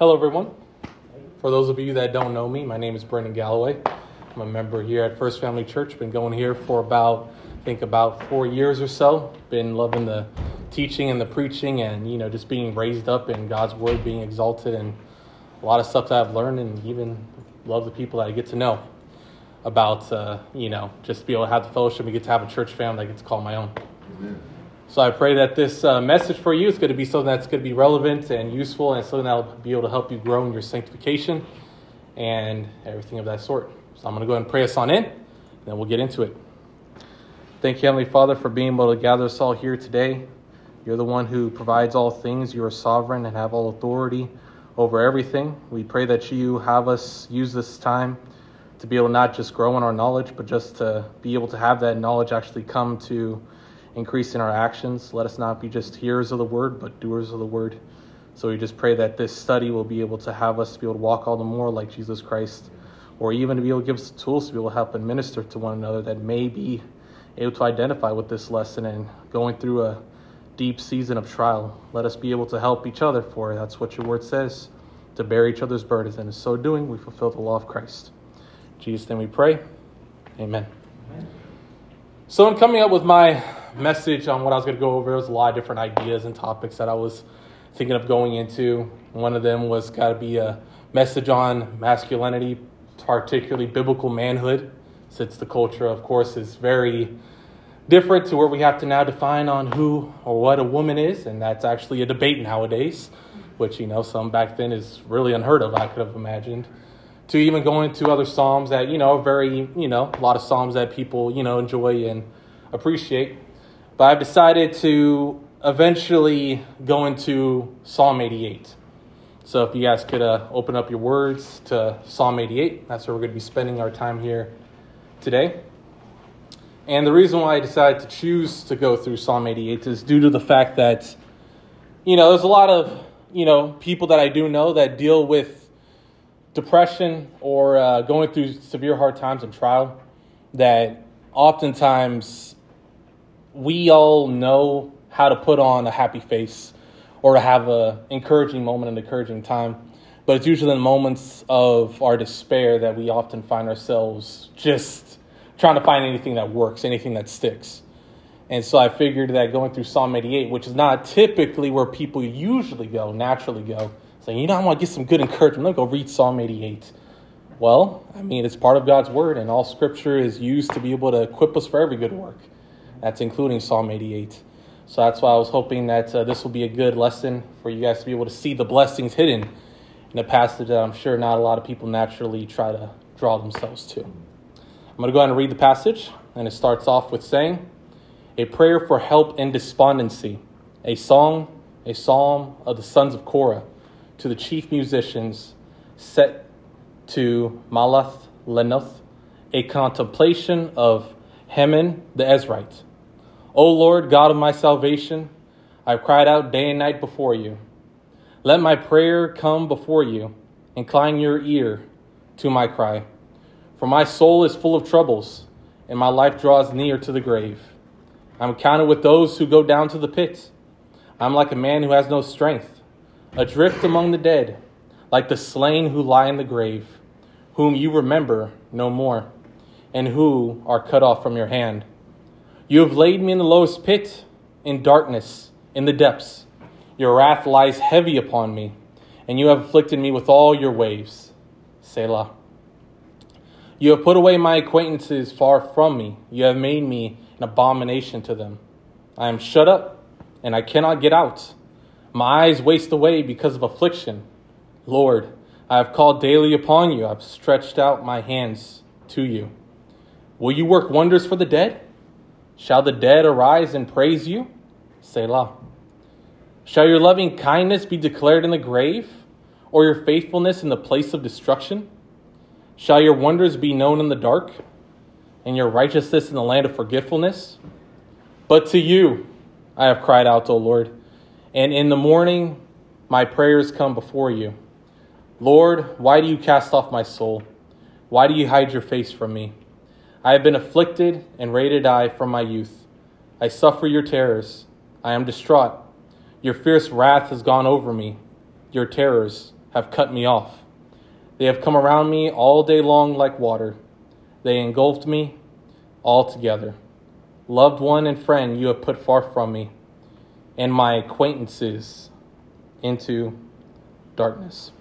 Hello, everyone. For those of you that don't know me, my name is Brendan Galloway. I'm a member here at First Family Church. Been going here for about 4 years or so. Been loving the teaching and the preaching and, just being raised up in God's Word, being exalted, and a lot of stuff that I've learned, and even love the people that I get to know about, just be able to have the fellowship and get to have a church family that gets to call my own. Amen. So I pray that this message for you is going to be something that's going to be relevant and useful, and something that will be able to help you grow in your sanctification and everything of that sort. So I'm going to go ahead and pray us on in, and then we'll get into it. Thank you, Heavenly Father, for being able to gather us all here today. You're the one who provides all things. You are sovereign and have all authority over everything. We pray that you have us use this time to be able to not just grow in our knowledge, but just to be able to have that knowledge actually come to increase in our actions. Let us not be just hearers of the word, but doers of the word. So we just pray that this study will be able to have us be able to walk all the more like Jesus Christ, or even to be able to give us the tools to be able to help and minister to one another that may be able to identify with this lesson and going through a deep season of trial. Let us be able to help each other, for that's what your word says, to bear each other's burdens, and in so doing we fulfill the law of Christ. In Jesus' name we pray. Amen. So in coming up with my message on what I was going to go over, there was a lot of different ideas and topics that I was thinking of going into. One of them was got to be a message on masculinity, particularly biblical manhood, since the culture, of course, is very different to where we have to now define on who or what a woman is, and that's actually a debate nowadays, which, some back then is really unheard of, I could have imagined. To even go into other psalms that, very, a lot of psalms that people, enjoy and appreciate. But I've decided to eventually go into Psalm 88. So if you guys could open up your words to Psalm 88, that's where we're going to be spending our time here today. And the reason why I decided to choose to go through Psalm 88 is due to the fact that, there's a lot of, people that I do know that deal with depression or going through severe hard times and trial, that oftentimes we all know how to put on a happy face or to have an encouraging moment, an encouraging time. But it's usually in moments of our despair that we often find ourselves just trying to find anything that works, anything that sticks. And so I figured that going through Psalm 88, which is not typically where people usually go, naturally go, saying, I want to get some good encouragement, let me go read Psalm 88. Well, it's part of God's word, and all scripture is used to be able to equip us for every good work. That's including Psalm 88. So that's why I was hoping that this will be a good lesson for you guys to be able to see the blessings hidden in a passage that I'm sure not a lot of people naturally try to draw themselves to. I'm going to go ahead and read the passage, and it starts off with saying, a prayer for help in despondency, a psalm of the sons of Korah, to the chief musicians, set to Malath Lenuth, a contemplation of Heman the Ezrite. O Lord, God of my salvation, I have cried out day and night before you. Let my prayer come before you. Incline your ear to my cry. For my soul is full of troubles, and my life draws near to the grave. I am counted with those who go down to the pit. I am like a man who has no strength, adrift among the dead, like the slain who lie in the grave, whom you remember no more, and who are cut off from your hand. You have laid me in the lowest pit, in darkness, in the depths. Your wrath lies heavy upon me, and you have afflicted me with all your waves. Selah. You have put away my acquaintances far from me. You have made me an abomination to them. I am shut up, and I cannot get out. My eyes waste away because of affliction. Lord, I have called daily upon you. I have stretched out my hands to you. Will you work wonders for the dead? Shall the dead arise and praise you? Selah. Shall your loving kindness be declared in the grave, or your faithfulness in the place of destruction? Shall your wonders be known in the dark, and your righteousness in the land of forgetfulness? But to you I have cried out, O Lord, and in the morning my prayers come before you. Lord, why do you cast off my soul? Why do you hide your face from me? I have been afflicted and rated I from my youth. I suffer your terrors. I am distraught. Your fierce wrath has gone over me. Your terrors have cut me off. They have come around me all day long like water. They engulfed me altogether. Loved one and friend you have put far from me, and my acquaintances into darkness.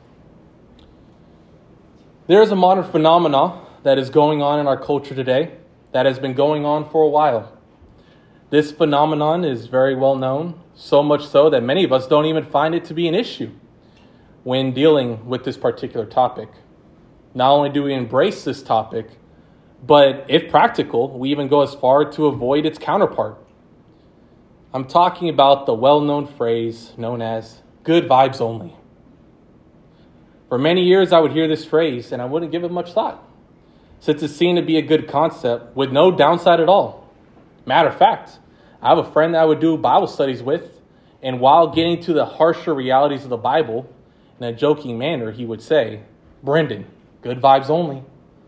There is a modern phenomenon that is going on in our culture today that has been going on for a while. This phenomenon is very well known, so much so that many of us don't even find it to be an issue when dealing with this particular topic. Not only do we embrace this topic, but if practical, we even go as far to avoid its counterpart. I'm talking about the well-known phrase known as good vibes only. For many years, I would hear this phrase and I wouldn't give it much thought, since it seemed to be a good concept with no downside at all. Matter of fact, I have a friend that I would do Bible studies with, and while getting to the harsher realities of the Bible, in a joking manner, he would say, "Brendan, good vibes only."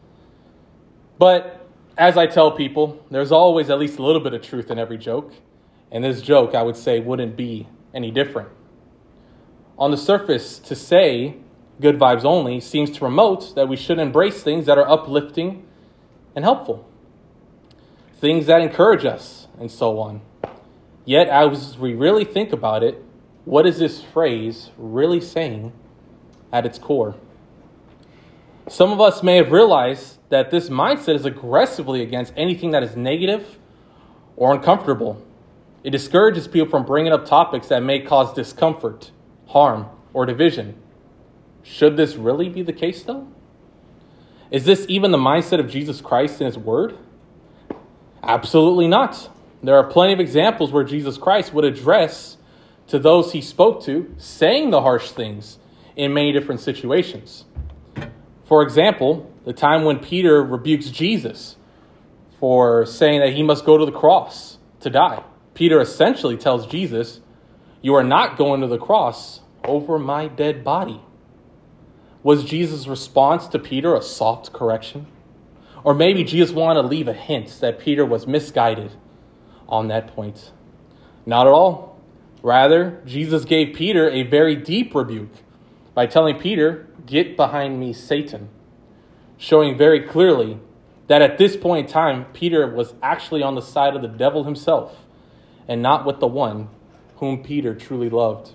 But as I tell people, there's always at least a little bit of truth in every joke, and this joke, I would say, wouldn't be any different. On the surface, to say good vibes only seems to promote that we should embrace things that are uplifting and helpful, things that encourage us, and so on. Yet, as we really think about it, what is this phrase really saying at its core? Some of us may have realized that this mindset is aggressively against anything that is negative or uncomfortable. It discourages people from bringing up topics that may cause discomfort, harm, or division. Should this really be the case, though? Is this even the mindset of Jesus Christ in his word? Absolutely not. There are plenty of examples where Jesus Christ would address to those he spoke to, saying the harsh things in many different situations. For example, the time when Peter rebukes Jesus for saying that he must go to the cross to die. Peter essentially tells Jesus, "You are not going to the cross over my dead body." Was Jesus' response to Peter a soft correction? Or maybe Jesus wanted to leave a hint that Peter was misguided on that point? Not at all. Rather, Jesus gave Peter a very deep rebuke by telling Peter, "Get behind me, Satan," showing very clearly that at this point in time, Peter was actually on the side of the devil himself and not with the one whom Peter truly loved.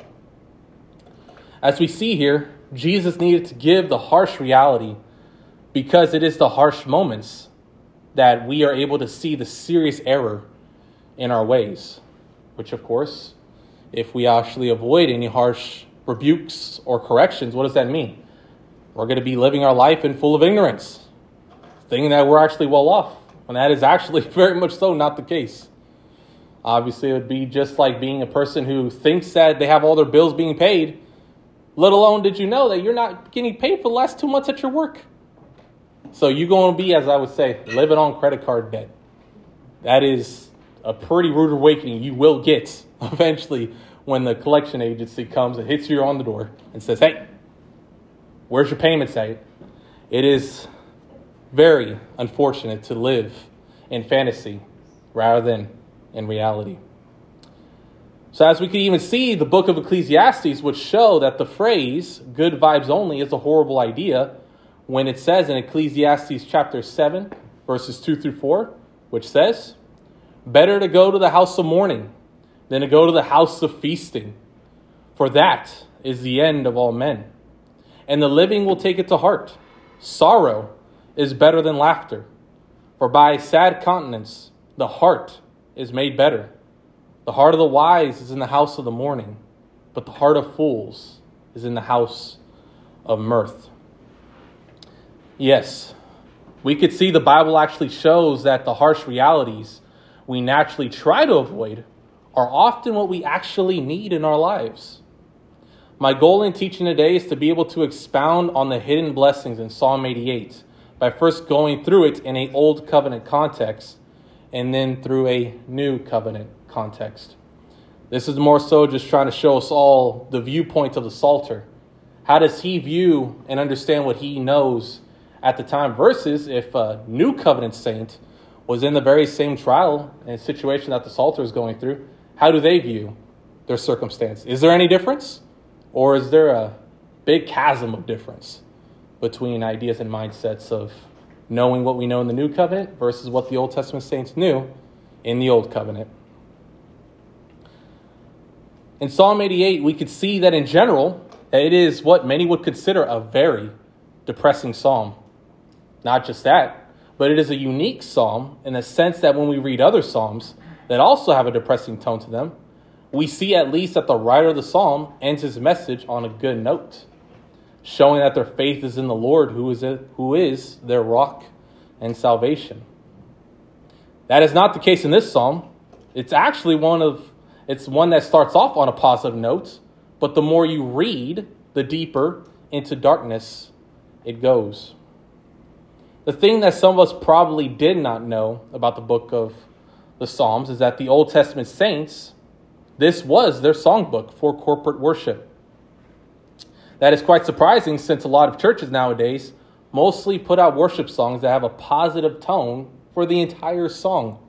As we see here, Jesus needed to give the harsh reality because it is the harsh moments that we are able to see the serious error in our ways, which of course, if we actually avoid any harsh rebukes or corrections, what does that mean? We're going to be living our life in full of ignorance, thinking that we're actually well off, when that is actually very much so not the case. Obviously, it would be just like being a person who thinks that they have all their bills being paid, let alone did you know that you're not getting paid for the last 2 months at your work. So you're going to be, as I would say, living on credit card debt. That is a pretty rude awakening you will get eventually when the collection agency comes and hits you on the door and says, "Hey, where's your payments at?" It is very unfortunate to live in fantasy rather than in reality. So as we can even see, the book of Ecclesiastes would show that the phrase good vibes only is a horrible idea when it says in Ecclesiastes chapter 7, verses 2 through 4, which says, "Better to go to the house of mourning than to go to the house of feasting, for that is the end of all men. And the living will take it to heart. Sorrow is better than laughter, for by sad countenance the heart is made better. The heart of the wise is in the house of the mourning, but the heart of fools is in the house of mirth." Yes, we could see the Bible actually shows that the harsh realities we naturally try to avoid are often what we actually need in our lives. My goal in teaching today is to be able to expound on the hidden blessings in Psalm 88 by first going through it in an old covenant context and then through a new covenant context. This is more so just trying to show us all the viewpoint of the Psalter. How does he view and understand what he knows at the time versus if a new covenant saint was in the very same trial and situation that the Psalter is going through, how do they view their circumstance? Is there any difference? Or is there a big chasm of difference between ideas and mindsets of knowing what we know in the New Covenant versus what the Old Testament saints knew in the Old Covenant. In Psalm 88, we could see that in general, it is what many would consider a very depressing psalm. Not just that, but it is a unique psalm in the sense that when we read other psalms that also have a depressing tone to them, we see at least that the writer of the psalm ends his message on a good note, showing that their faith is in the Lord, who is their rock and salvation. That is not the case in this psalm. It's actually one that starts off on a positive note, but the more you read, the deeper into darkness it goes. The thing that some of us probably did not know about the book of the Psalms is that the Old Testament saints, this was their songbook for corporate worship. That is quite surprising since a lot of churches nowadays mostly put out worship songs that have a positive tone for the entire song.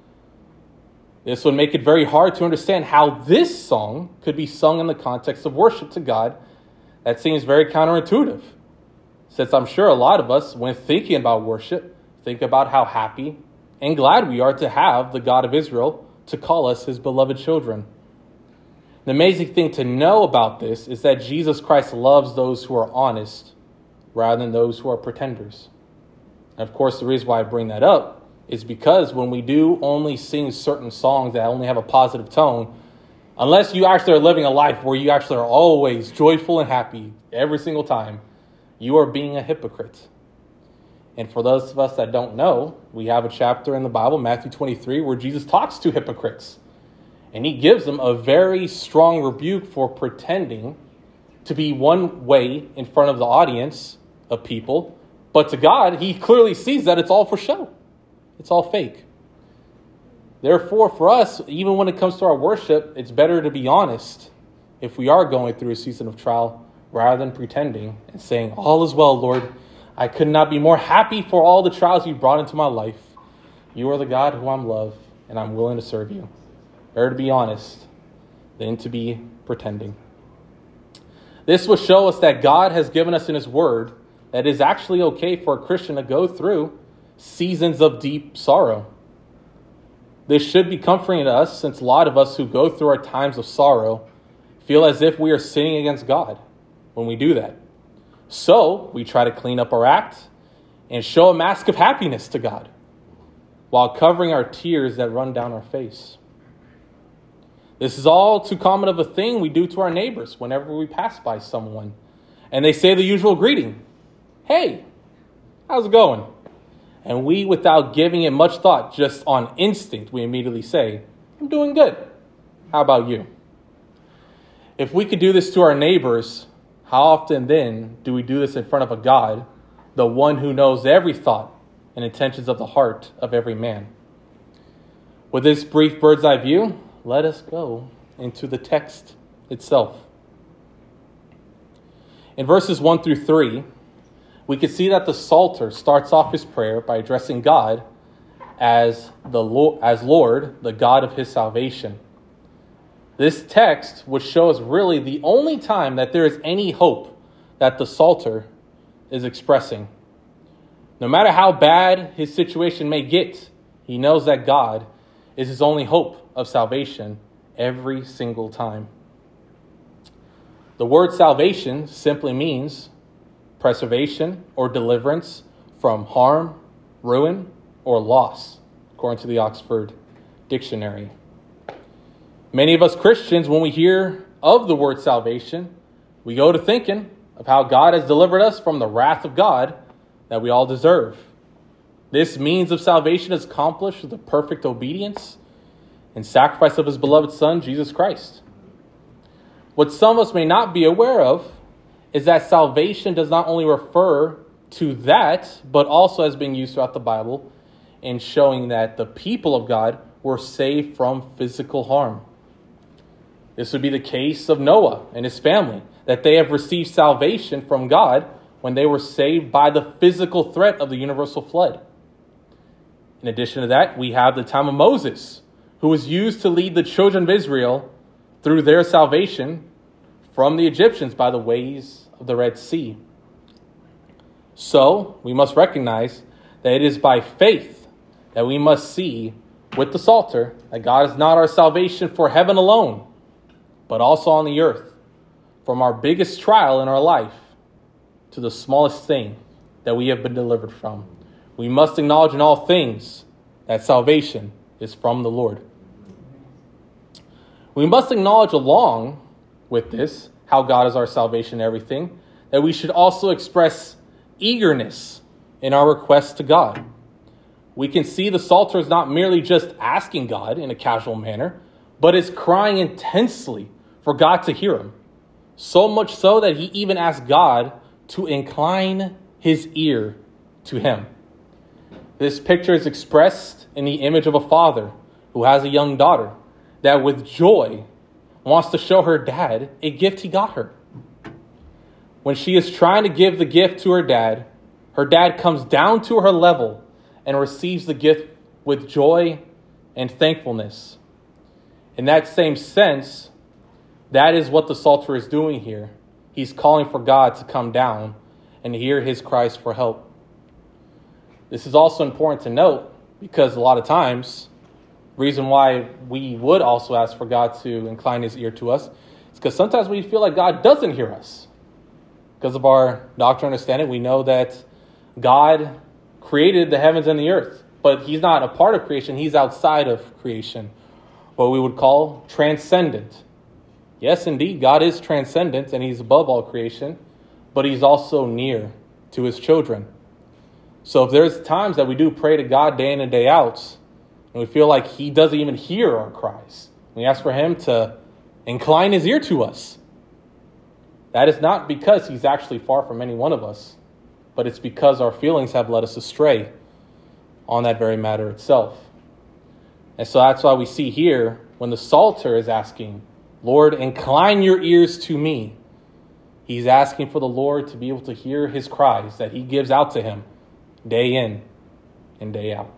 This would make it very hard to understand how this song could be sung in the context of worship to God. That seems very counterintuitive, since I'm sure a lot of us, when thinking about worship, think about how happy and glad we are to have the God of Israel to call us his beloved children. The amazing thing to know about this is that Jesus Christ loves those who are honest rather than those who are pretenders. And of course, the reason why I bring that up is because when we do only sing certain songs that only have a positive tone, unless you actually are living a life where you actually are always joyful and happy every single time, you are being a hypocrite. And for those of us that don't know, we have a chapter in the Bible, Matthew 23, where Jesus talks to hypocrites. And he gives them a very strong rebuke for pretending to be one way in front of the audience of people. But to God, he clearly sees that it's all for show. It's all fake. Therefore, for us, even when it comes to our worship, it's better to be honest if we are going through a season of trial rather than pretending and saying, all is well, Lord. I could not be more happy for all the trials you've brought into my life. You are the God who I'm loved, and I'm willing to serve you. Better to be honest than to be pretending. This will show us that God has given us in his word that it is actually okay for a Christian to go through seasons of deep sorrow. This should be comforting to us, since a lot of us who go through our times of sorrow feel as if we are sinning against God when we do that. So we try to clean up our act and show a mask of happiness to God while covering our tears that run down our face. This is all too common of a thing we do to our neighbors whenever we pass by someone and they say the usual greeting. Hey, how's it going? And we, without giving it much thought, just on instinct, we immediately say, I'm doing good. How about you? If we could do this to our neighbors, how often then do we do this in front of a God, the one who knows every thought and intentions of the heart of every man? With this brief bird's eye view, let us go into the text itself. In verses 1 through 3, we can see that the Psalter starts off his prayer by addressing God as Lord, the God of his salvation. This text would show us really the only time that there is any hope that the Psalter is expressing. No matter how bad his situation may get, he knows that God is his only hope of salvation every single time. The word salvation simply means preservation or deliverance from harm, ruin, or loss, according to the Oxford Dictionary. Many of us Christians, when we hear of the word salvation, we go to thinking of how God has delivered us from the wrath of God that we all deserve. This means of salvation is accomplished through the perfect obedience and sacrifice of his beloved Son, Jesus Christ. What some of us may not be aware of is that salvation does not only refer to that, but also has been used throughout the Bible in showing that the people of God were saved from physical harm. This would be the case of Noah and his family, that they have received salvation from God when they were saved by the physical threat of the universal flood. In addition to that, we have the time of Moses, who was used to lead the children of Israel through their salvation from the Egyptians by the ways of the Red Sea. So we must recognize that it is by faith that we must see with the Psalter that God is not our salvation for heaven alone, but also on the earth, from our biggest trial in our life to the smallest thing that we have been delivered from. We must acknowledge in all things that salvation is from the Lord. We must acknowledge along with this, how God is our salvation and everything, that we should also express eagerness in our requests to God. We can see the Psalter is not merely just asking God in a casual manner, but is crying intensely for God to hear him. So much so that he even asked God to incline his ear to him. This picture is expressed in the image of a father who has a young daughter that with joy wants to show her dad a gift he got her. When she is trying to give the gift to her dad comes down to her level and receives the gift with joy and thankfulness. In that same sense, that is what the Psalter is doing here. He's calling for God to come down and hear his cries for help. This is also important to note because a lot of times, the reason why we would also ask for God to incline his ear to us is because sometimes we feel like God doesn't hear us. Because of our doctrine understanding, we know that God created the heavens and the earth, but he's not a part of creation. He's outside of creation, what we would call transcendent. Yes, indeed, God is transcendent and he's above all creation, but he's also near to his children. So if there's times that we do pray to God day in and day out, and we feel like he doesn't even hear our cries, we ask for him to incline his ear to us. That is not because he's actually far from any one of us, but it's because our feelings have led us astray on that very matter itself. And so that's why we see here, when the Psalter is asking, Lord, incline your ears to me, he's asking for the Lord to be able to hear his cries that he gives out to him day in and day out.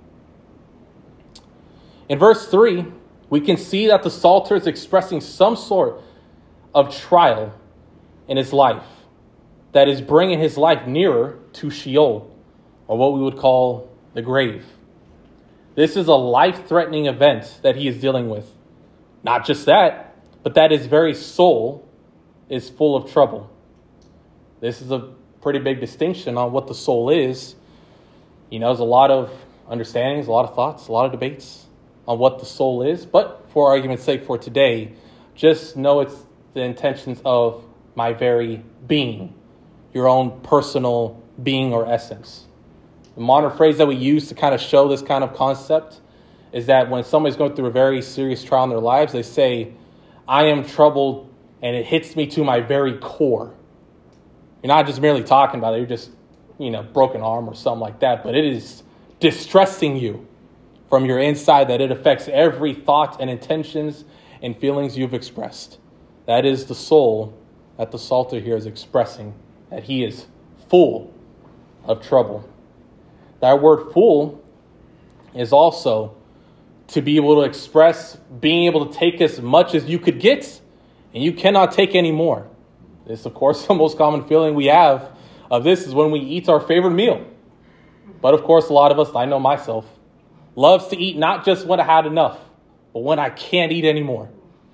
In verse 3, we can see that the Psalter is expressing some sort of trial in his life that is bringing his life nearer to Sheol, or what we would call the grave. This is a life-threatening event that he is dealing with. Not just that, but that his very soul is full of trouble. This is a pretty big distinction on what the soul is. You know, there's a lot of understandings, a lot of thoughts, a lot of debates on what the soul is. But for argument's sake for today, just know it's the intentions of my very being, your own personal being or essence. The modern phrase that we use to kind of show this kind of concept is that when somebody's going through a very serious trial in their lives, they say, I am troubled and it hits me to my very core. You're not just merely talking about it, you're just, broken arm or something like that, but it is distressing you from your inside, that it affects every thought and intentions and feelings you've expressed. That is the soul that the Psalter here is expressing, that he is full of trouble. That word full is also to be able to express being able to take as much as you could get, and you cannot take any more. This, of course, the most common feeling we have of this is when we eat our favorite meal. But of course, a lot of us, I know myself, loves to eat not just when I had enough, but when I can't eat anymore.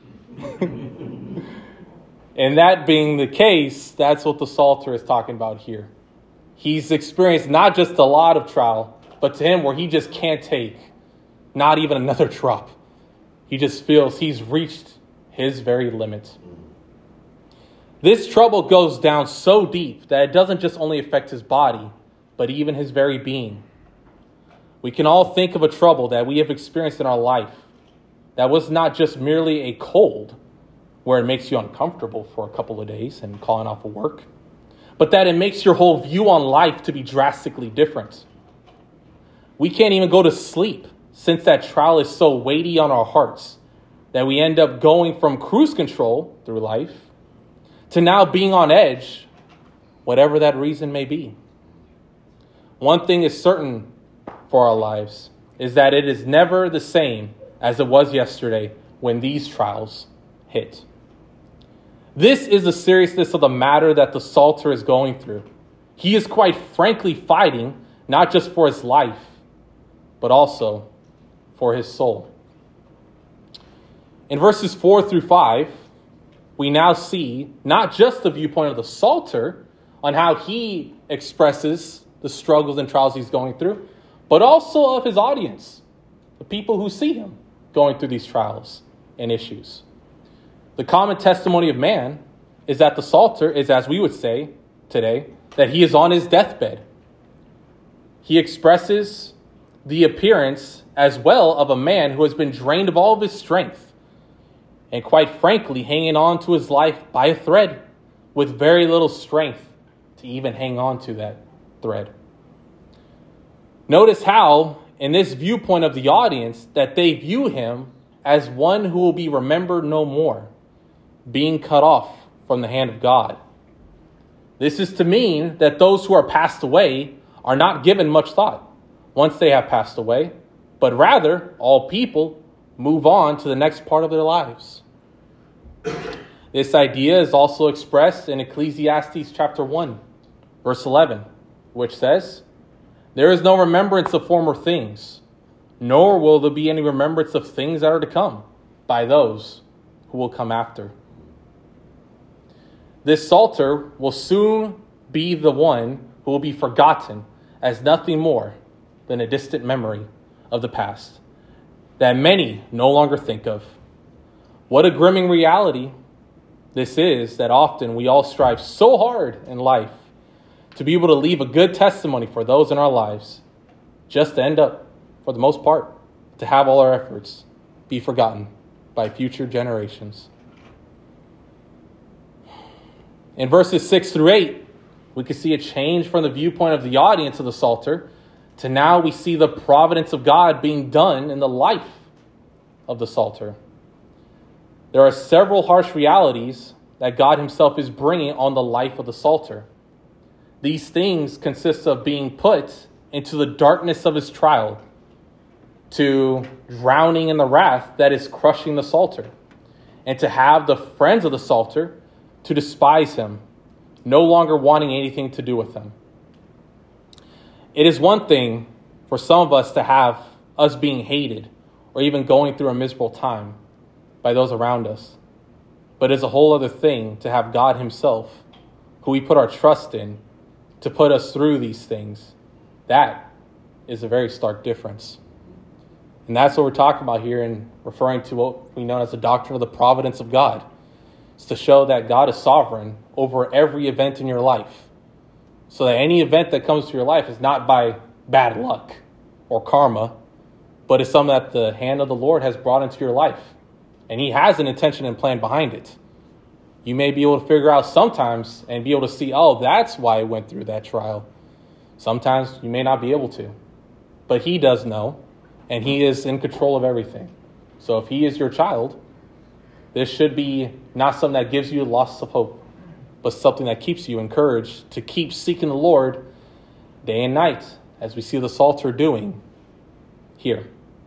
And that being the case, that's what the Psalter is talking about here. He's experienced not just a lot of trial, but to him where he just can't take not even another drop. He just feels he's reached his very limit. This trouble goes down so deep that it doesn't just only affect his body, but even his very being. We can all think of a trouble that we have experienced in our life that was not just merely a cold, where it makes you uncomfortable for a couple of days and calling off of work, but that it makes your whole view on life to be drastically different. We can't even go to sleep since that trial is so weighty on our hearts that we end up going from cruise control through life to now being on edge, whatever that reason may be. One thing is certain for our lives is that it is never the same as it was yesterday when these trials hit. This is the seriousness of the matter that the Psalter is going through. He is quite frankly fighting, not just for his life, but also for his soul. In verses 4 through 5, we now see not just the viewpoint of the Psalter on how he expresses the struggles and trials he's going through, but also of his audience, the people who see him going through these trials and issues. The common testimony of man is that the Psalter is, as we would say today, that he is on his deathbed. He expresses the appearance as well of a man who has been drained of all of his strength and quite frankly hanging on to his life by a thread with very little strength to even hang on to that thread. Notice how, in this viewpoint of the audience, that they view him as one who will be remembered no more, being cut off from the hand of God. This is to mean that those who are passed away are not given much thought once they have passed away, but rather all people move on to the next part of their lives. This idea is also expressed in Ecclesiastes chapter 1, verse 11, which says, "There is no remembrance of former things, nor will there be any remembrance of things that are to come by those who will come after." This Psalter will soon be the one who will be forgotten as nothing more than a distant memory of the past that many no longer think of. What a griming reality this is, that often we all strive so hard in life to be able to leave a good testimony for those in our lives, just to end up, for the most part, to have all our efforts be forgotten by future generations. In verses 6 through 8, we can see a change from the viewpoint of the audience of the Psalter to now we see the providence of God being done in the life of the Psalter. There are several harsh realities that God himself is bringing on the life of the Psalter. These things consist of being put into the darkness of his trial, to drowning in the wrath that is crushing the Psalter, and to have the friends of the Psalter to despise him, no longer wanting anything to do with him. It is one thing for some of us to have us being hated or even going through a miserable time by those around us. But it's a whole other thing to have God himself, who we put our trust in, to put us through these things. That is a very stark difference. And that's what we're talking about here in referring to what we know as the doctrine of the providence of God. It's to show that God is sovereign over every event in your life. So that any event that comes to your life is not by bad luck or karma, but it's something that the hand of the Lord has brought into your life. And he has an intention and plan behind it. You may be able to figure out sometimes and be able to see, oh, that's why I went through that trial. Sometimes you may not be able to. But he does know, and he is in control of everything. So if he is your child, this should be not something that gives you loss of hope, but something that keeps you encouraged to keep seeking the Lord day and night, as we see the Psalter doing here.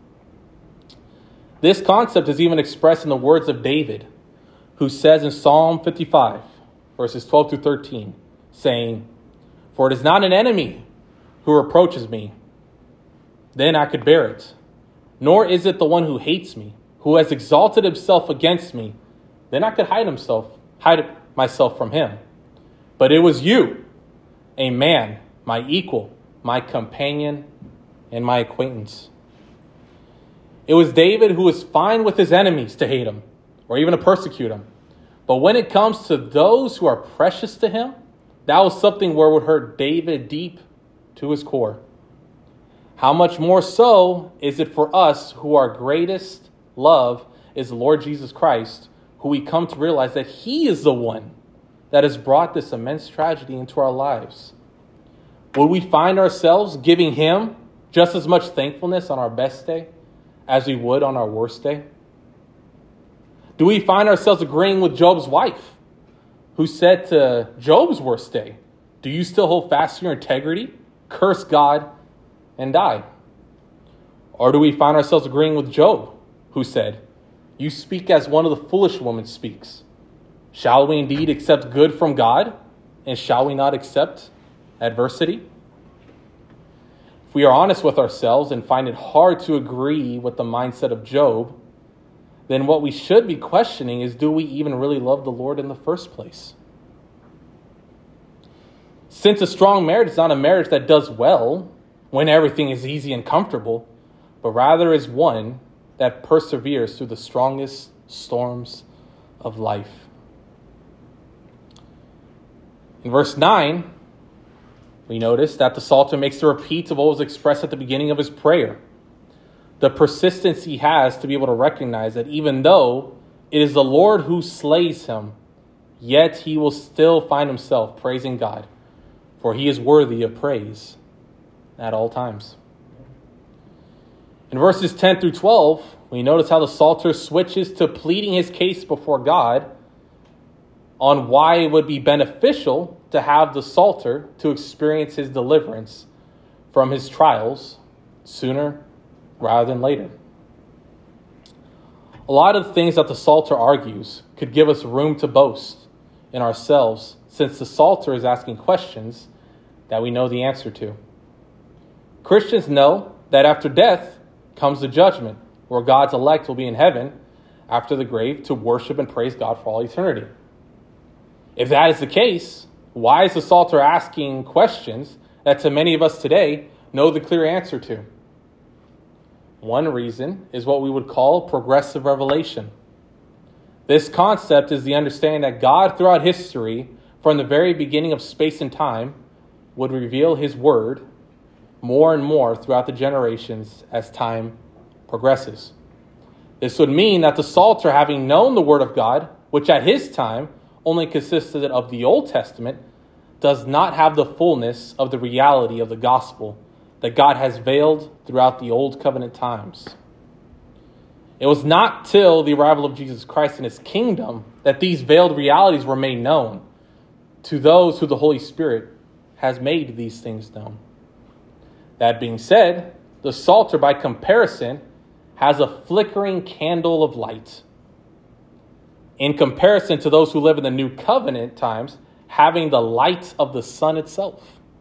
This concept is even expressed in the words of David, who says in Psalm 55, verses 12 through 13, saying, "For it is not an enemy who reproaches me, then I could bear it. Nor is it the one who hates me, who has exalted himself against me, then I could hide myself from him. But it was you, a man, my equal, my companion, and my acquaintance." It was David who was fine with his enemies to hate him, or even to persecute him. But when it comes to those who are precious to him, that was something where it would hurt David deep to his core. How much more so is it for us who our greatest love is the Lord Jesus Christ, who we come to realize that he is the one that has brought this immense tragedy into our lives. Would we find ourselves giving him just as much thankfulness on our best day as we would on our worst day? Do we find ourselves agreeing with Job's wife, who said to Job's worst day, "Do you still hold fast to your integrity? Curse God and die." Or do we find ourselves agreeing with Job, who said, "You speak as one of the foolish women speaks. Shall we indeed accept good from God? And shall we not accept adversity? If we are honest with ourselves and find it hard to agree with the mindset of Job, then what we should be questioning is, do we even really love the Lord in the first place? Since a strong marriage is not a marriage that does well when everything is easy and comfortable, but rather is one that perseveres through the strongest storms of life. In verse 9, we notice that the Psalter makes a repeat of what was expressed at the beginning of his prayer. The persistence he has to be able to recognize that even though it is the Lord who slays him, yet he will still find himself praising God, for he is worthy of praise at all times. In verses 10 through 12, we notice how the Psalter switches to pleading his case before God on why it would be beneficial to have the Psalter to experience his deliverance from his trials sooner rather than later. A lot of the things that the Psalter argues could give us room to boast in ourselves, since the Psalter is asking questions that we know the answer to. Christians know that after death comes the judgment, where God's elect will be in heaven after the grave to worship and praise God for all eternity. If that is the case, why is the Psalter asking questions that to many of us today know the clear answer to? One reason is what we would call progressive revelation. This concept is the understanding that God throughout history, from the very beginning of space and time, would reveal his word more and more throughout the generations as time progresses. This would mean that the Psalter, having known the word of God, which at his time only consisted of the Old Testament, does not have the fullness of the reality of the gospel that God has veiled throughout the Old Covenant times. It was not till the arrival of Jesus Christ and his kingdom that these veiled realities were made known to those who the Holy Spirit has made these things known. That being said, the Psalter, by comparison, has a flickering candle of light. In comparison to those who live in the New Covenant times, having the light of the sun itself.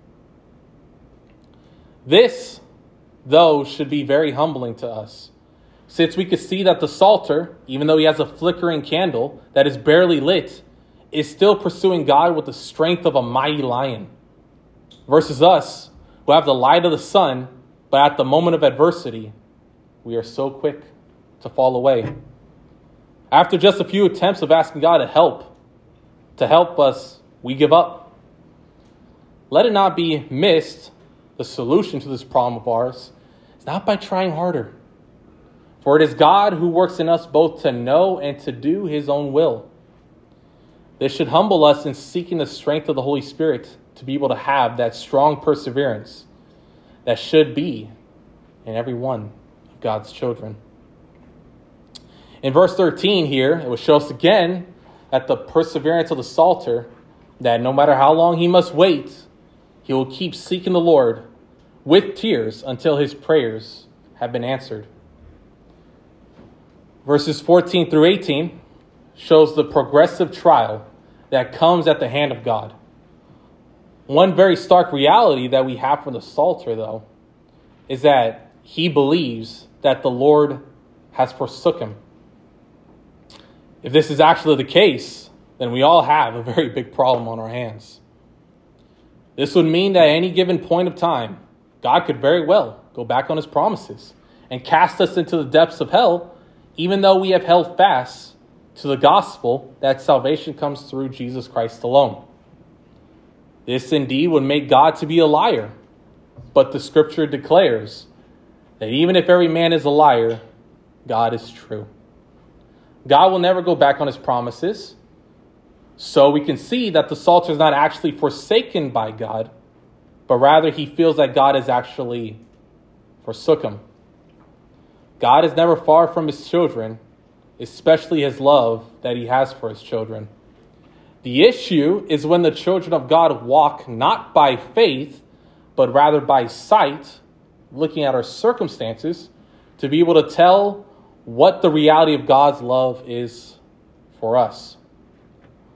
This, though, should be very humbling to us, since we could see that the Psalter, even though he has a flickering candle that is barely lit, is still pursuing God with the strength of a mighty lion, versus us, who have the light of the sun, but at the moment of adversity, we are so quick to fall away. After just a few attempts of asking God to help us, we give up. Let it not be missed, the solution to this problem of ours is not by trying harder. For it is God who works in us both to know and to do his own will. This should humble us in seeking the strength of the Holy Spirit to be able to have that strong perseverance that should be in every one of God's children. In verse 13 here, it will show us again that the perseverance of the Psalter, that no matter how long he must wait, he will keep seeking the Lord with tears until his prayers have been answered. Verses 14 through 18 shows the progressive trial that comes at the hand of God. One very stark reality that we have from the Psalter, though, is that he believes that the Lord has forsook him. If this is actually the case, then we all have a very big problem on our hands. This would mean that at any given point of time, God could very well go back on his promises and cast us into the depths of hell, even though we have held fast to the gospel that salvation comes through Jesus Christ alone. This indeed would make God to be a liar, but the scripture declares that even if every man is a liar, God is true. God will never go back on his promises. So we can see that the Psalter is not actually forsaken by God, but rather he feels that God has actually forsook him. God is never far from his children, especially his love that he has for his children. The issue is when the children of God walk not by faith, but rather by sight, looking at our circumstances, to be able to tell what the reality of God's love is for us.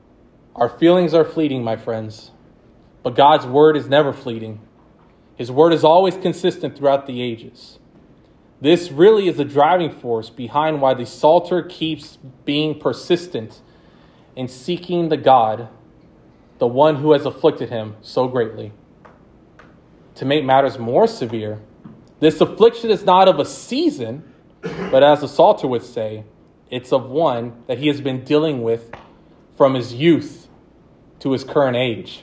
Our feelings are fleeting, my friends, but God's word is never fleeting. His word is always consistent throughout the ages. This really is the driving force behind why the Psalter keeps being persistent in seeking the God, the one who has afflicted him so greatly. To make matters more severe, this affliction is not of a season, but as the Psalter would say, it's of one that he has been dealing with from his youth to his current age.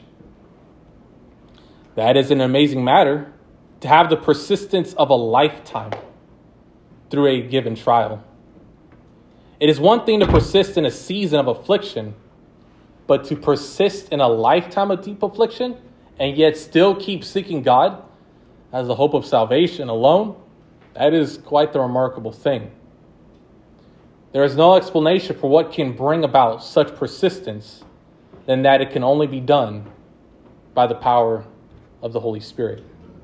That is an amazing matter, to have the persistence of a lifetime through a given trial. It is one thing to persist in a season of affliction, but to persist in a lifetime of deep affliction and yet still keep seeking God as the hope of salvation alone, that is quite the remarkable thing. There is no explanation for what can bring about such persistence than that it can only be done by the power of the Holy Spirit.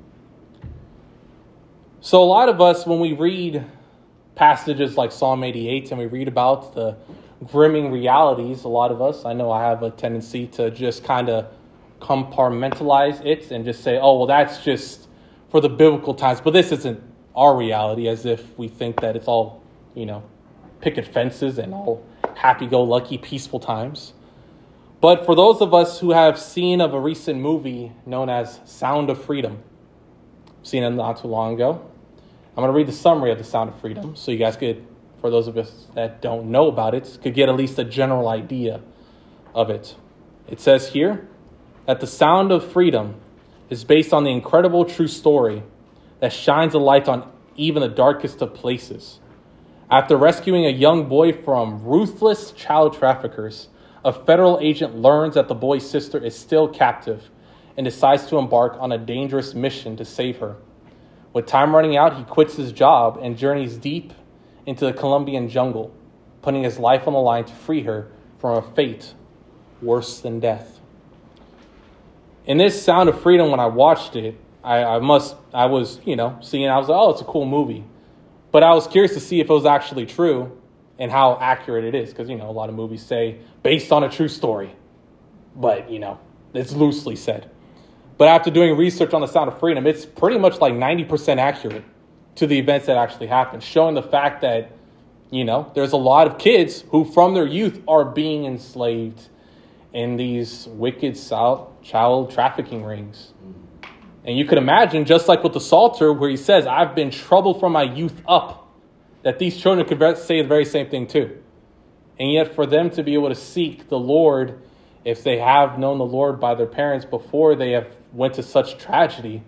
So a lot of us, when we read passages like Psalm 88 and we read about the grimming realities, a lot of us, I know I have a tendency to just kind of compartmentalize it and just say, oh, well, that's just for the biblical times. But this isn't our reality, as if we think that it's all, picket fences and all happy-go-lucky, peaceful times. But for those of us who have seen of a recent movie known as Sound of Freedom, seen it not too long ago, I'm going to read the summary of the Sound of Freedom so you guys could, for those of us that don't know about it, could get at least a general idea of it. It says here that The Sound of Freedom is based on the incredible true story that shines a light on even the darkest of places. After rescuing a young boy from ruthless child traffickers, a federal agent learns that the boy's sister is still captive and decides to embark on a dangerous mission to save her. With time running out, he quits his job and journeys deep into the Colombian jungle, putting his life on the line to free her from a fate worse than death. In this Sound of Freedom, when I watched it, I was seeing it, I was like, oh, it's a cool movie. But I was curious to see if it was actually true and how accurate it is. Because, a lot of movies say, based on a true story. But, it's loosely said. But after doing research on The Sound of Freedom, it's pretty much like 90% accurate to the events that actually happened, showing the fact that, there's a lot of kids who from their youth are being enslaved in these wicked child trafficking rings. And you could imagine, just like with the Psalter, where he says, I've been troubled from my youth up, that these children could say the very same thing too. And yet for them to be able to seek the Lord, if they have known the Lord by their parents before they have went to such tragedy,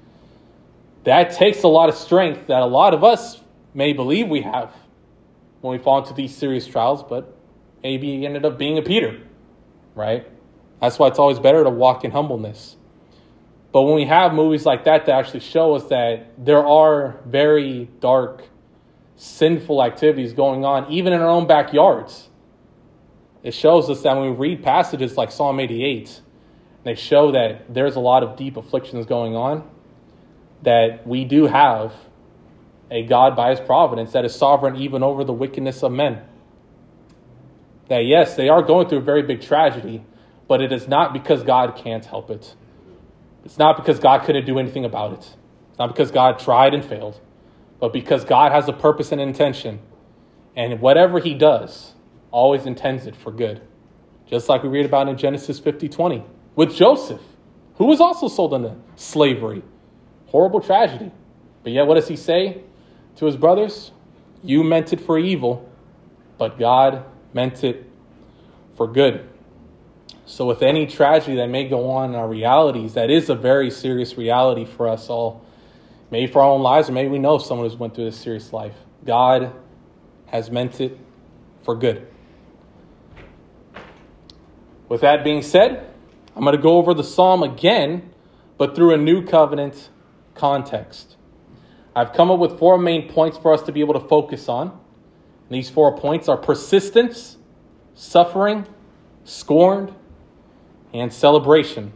that takes a lot of strength that a lot of us may believe we have when we fall into these serious trials, but maybe he ended up being a Peter, right? That's why it's always better to walk in humbleness. But when we have movies like that actually show us that there are very dark, sinful activities going on, even in our own backyards, it shows us that when we read passages like Psalm 88, they show that there's a lot of deep afflictions going on, that we do have a God by his providence that is sovereign even over the wickedness of men. That yes, they are going through a very big tragedy, but it is not because God can't help it. It's not because God couldn't do anything about it. It's not because God tried and failed, but because God has a purpose and intention. And whatever he does, always intends it for good. Just like we read about in Genesis 50:20 with Joseph, who was also sold into slavery. Horrible tragedy. But yet what does he say to his brothers? You meant it for evil, but God meant it for good. So with any tragedy that may go on in our realities, that is a very serious reality for us all. Maybe for our own lives, or maybe we know someone who's went through this serious life. God has meant it for good. With that being said, I'm going to go over the psalm again, but through a new covenant context. I've come up with 4 main points for us to be able to focus on. And these 4 points are persistence, suffering, scorned, and celebration.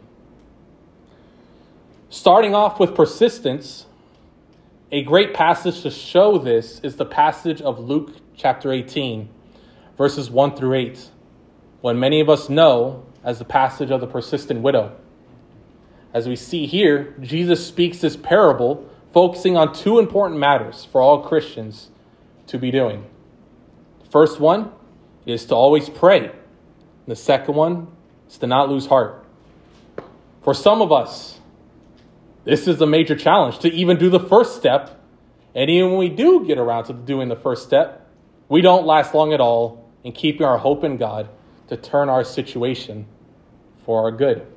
Starting off with persistence, a great passage to show this is the passage of Luke chapter 18, verses 1 through 8. When many of us know, as the passage of the persistent widow. As we see here, Jesus speaks this parable focusing on two important matters for all Christians to be doing. The first one is to always pray. The second one is to not lose heart. For some of us, this is a major challenge to even do the first step. And even when we do get around to doing the first step, we don't last long at all in keeping our hope in God to turn our situation for our good.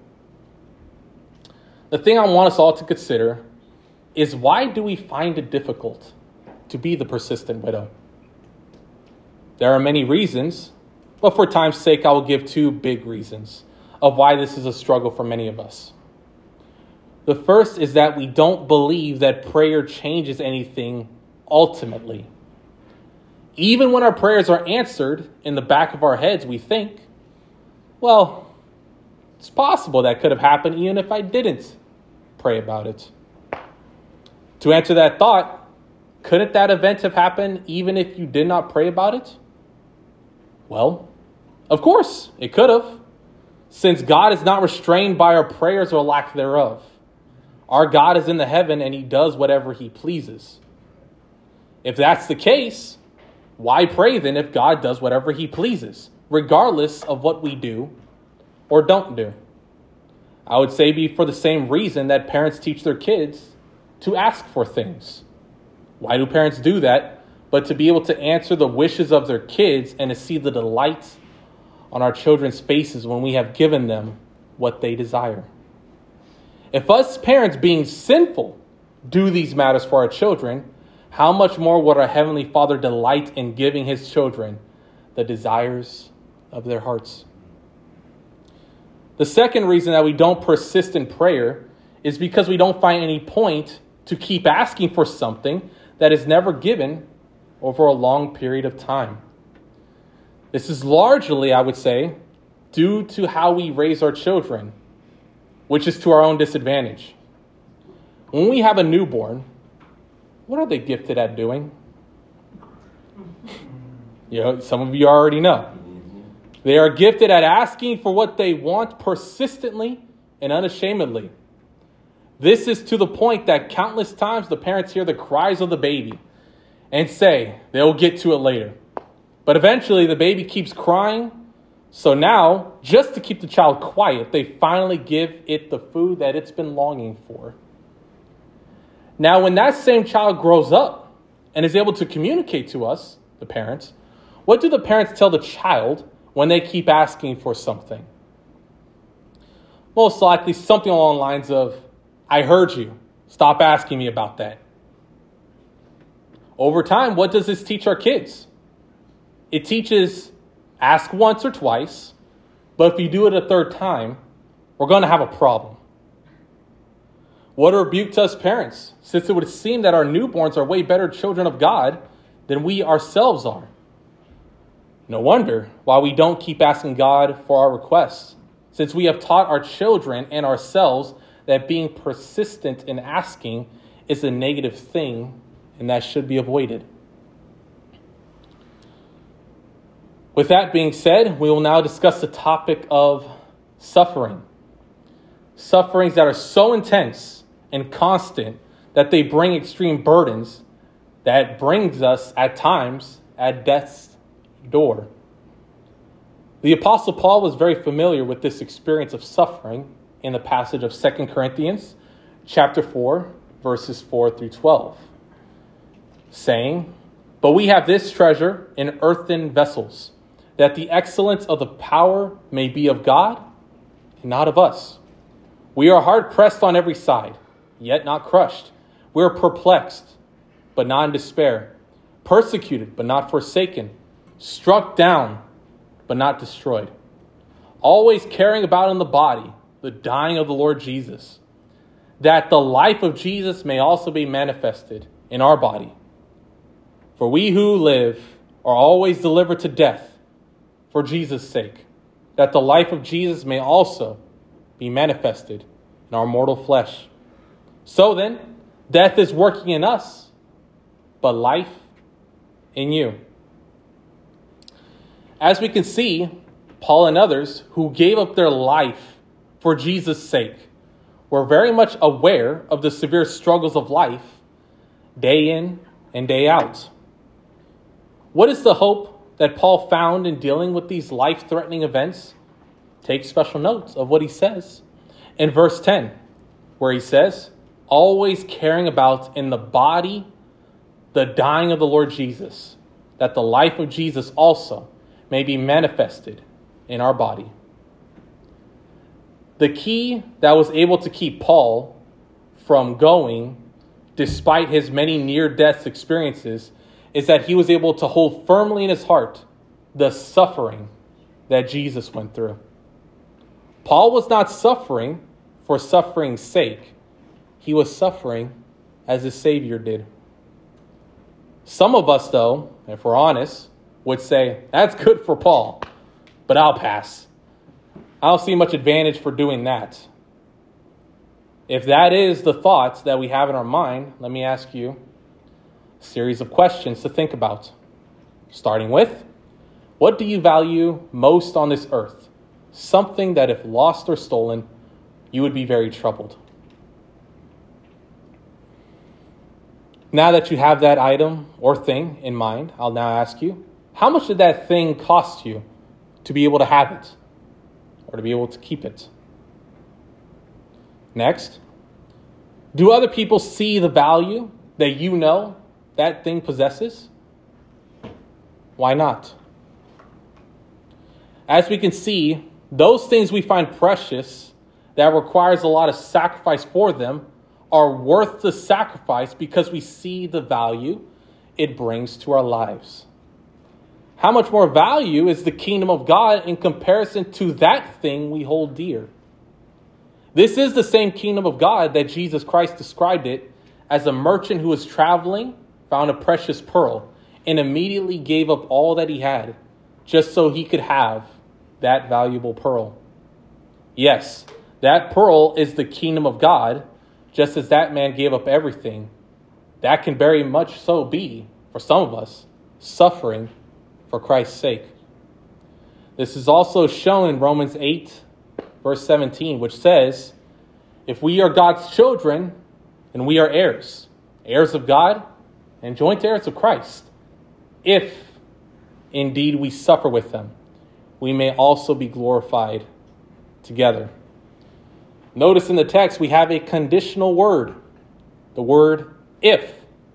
The thing I want us all to consider is, why do we find it difficult to be the persistent widow? There are many reasons, but for time's sake, I will give two big reasons of why this is a struggle for many of us. The first is that we don't believe that prayer changes anything ultimately. Even when our prayers are answered, in the back of our heads we think, well, it's possible that could have happened even if I didn't pray about it. To answer that thought, couldn't that event have happened even if you did not pray about it? Well, of course, it could have, since God is not restrained by our prayers or lack thereof. Our God is in the heaven and he does whatever he pleases. If that's the case, why pray then if God does whatever he pleases, regardless of what we do or don't do? I would say be for the same reason that parents teach their kids to ask for things. Why do parents do that? But to be able to answer the wishes of their kids and to see the delight on our children's faces when we have given them what they desire. If us parents, being sinful, do these matters for our children, how much more would our Heavenly Father delight in giving his children the desires of their hearts? The second reason that we don't persist in prayer is because we don't find any point to keep asking for something that is never given over a long period of time. This is largely, I would say, due to how we raise our children, which is to our own disadvantage. When we have a newborn, what are they gifted at doing? Some of you already know. They are gifted at asking for what they want persistently and unashamedly. This is to the point that countless times the parents hear the cries of the baby and say they'll get to it later. But eventually the baby keeps crying. So now, just to keep the child quiet, they finally give it the food that it's been longing for. Now, when that same child grows up and is able to communicate to us, the parents, what do the parents tell the child when they keep asking for something? Most likely something along the lines of, I heard you. Stop asking me about that. Over time, what does this teach our kids? It teaches, ask once or twice, but if you do it a third time, we're going to have a problem. What a rebuke to us parents, since it would seem that our newborns are way better children of God than we ourselves are. No wonder why we don't keep asking God for our requests, since we have taught our children and ourselves that being persistent in asking is a negative thing and that should be avoided. With that being said, we will now discuss the topic of suffering. Sufferings that are so intense and constant that they bring extreme burdens that brings us at times at death's door. The Apostle Paul was very familiar with this experience of suffering in the passage of 2 Corinthians chapter 4, verses 4 through 12, saying, "But we have this treasure in earthen vessels, that the excellence of the power may be of God and not of us. We are hard pressed on every side, yet not crushed. We are perplexed, but not in despair, persecuted, but not forsaken, struck down, but not destroyed. Always carrying about in the body the dying of the Lord Jesus, that the life of Jesus may also be manifested in our body. For we who live are always delivered to death for Jesus' sake, that the life of Jesus may also be manifested in our mortal flesh. So then, death is working in us, but life in you." As we can see, Paul and others who gave up their life for Jesus' sake were very much aware of the severe struggles of life day in and day out. What is the hope that Paul found in dealing with these life-threatening events? Take special notes of what he says in verse 10, where he says, always caring about in the body the dying of the Lord Jesus, that the life of Jesus also may be manifested in our body. The key that was able to keep Paul from going, despite his many near-death experiences, is that he was able to hold firmly in his heart the suffering that Jesus went through. Paul was not suffering for suffering's sake. He was suffering as his Savior did. Some of us, though, if we're honest, would say, that's good for Paul, but I'll pass. I don't see much advantage for doing that. If that is the thoughts that we have in our mind, let me ask you a series of questions to think about. Starting with, what do you value most on this earth? Something that if lost or stolen, you would be very troubled. Now that you have that item or thing in mind, I'll now ask you, how much did that thing cost you to be able to have it or to be able to keep it? Next, do other people see the value that you know that thing possesses? Why not? As we can see, those things we find precious that requires a lot of sacrifice for them are worth the sacrifice because we see the value it brings to our lives. How much more value is the kingdom of God in comparison to that thing we hold dear? This is the same kingdom of God that Jesus Christ described it as a merchant who was traveling, found a precious pearl, and immediately gave up all that he had just so he could have that valuable pearl. Yes, that pearl is the kingdom of God, just as that man gave up everything. That can very much so be, for some of us, suffering for Christ's sake. This is also shown in Romans 8, verse 17, which says, if we are God's children, then we are heirs, heirs of God and joint heirs of Christ. If indeed we suffer with them, we may also be glorified together. Notice in the text we have a conditional word, the word if,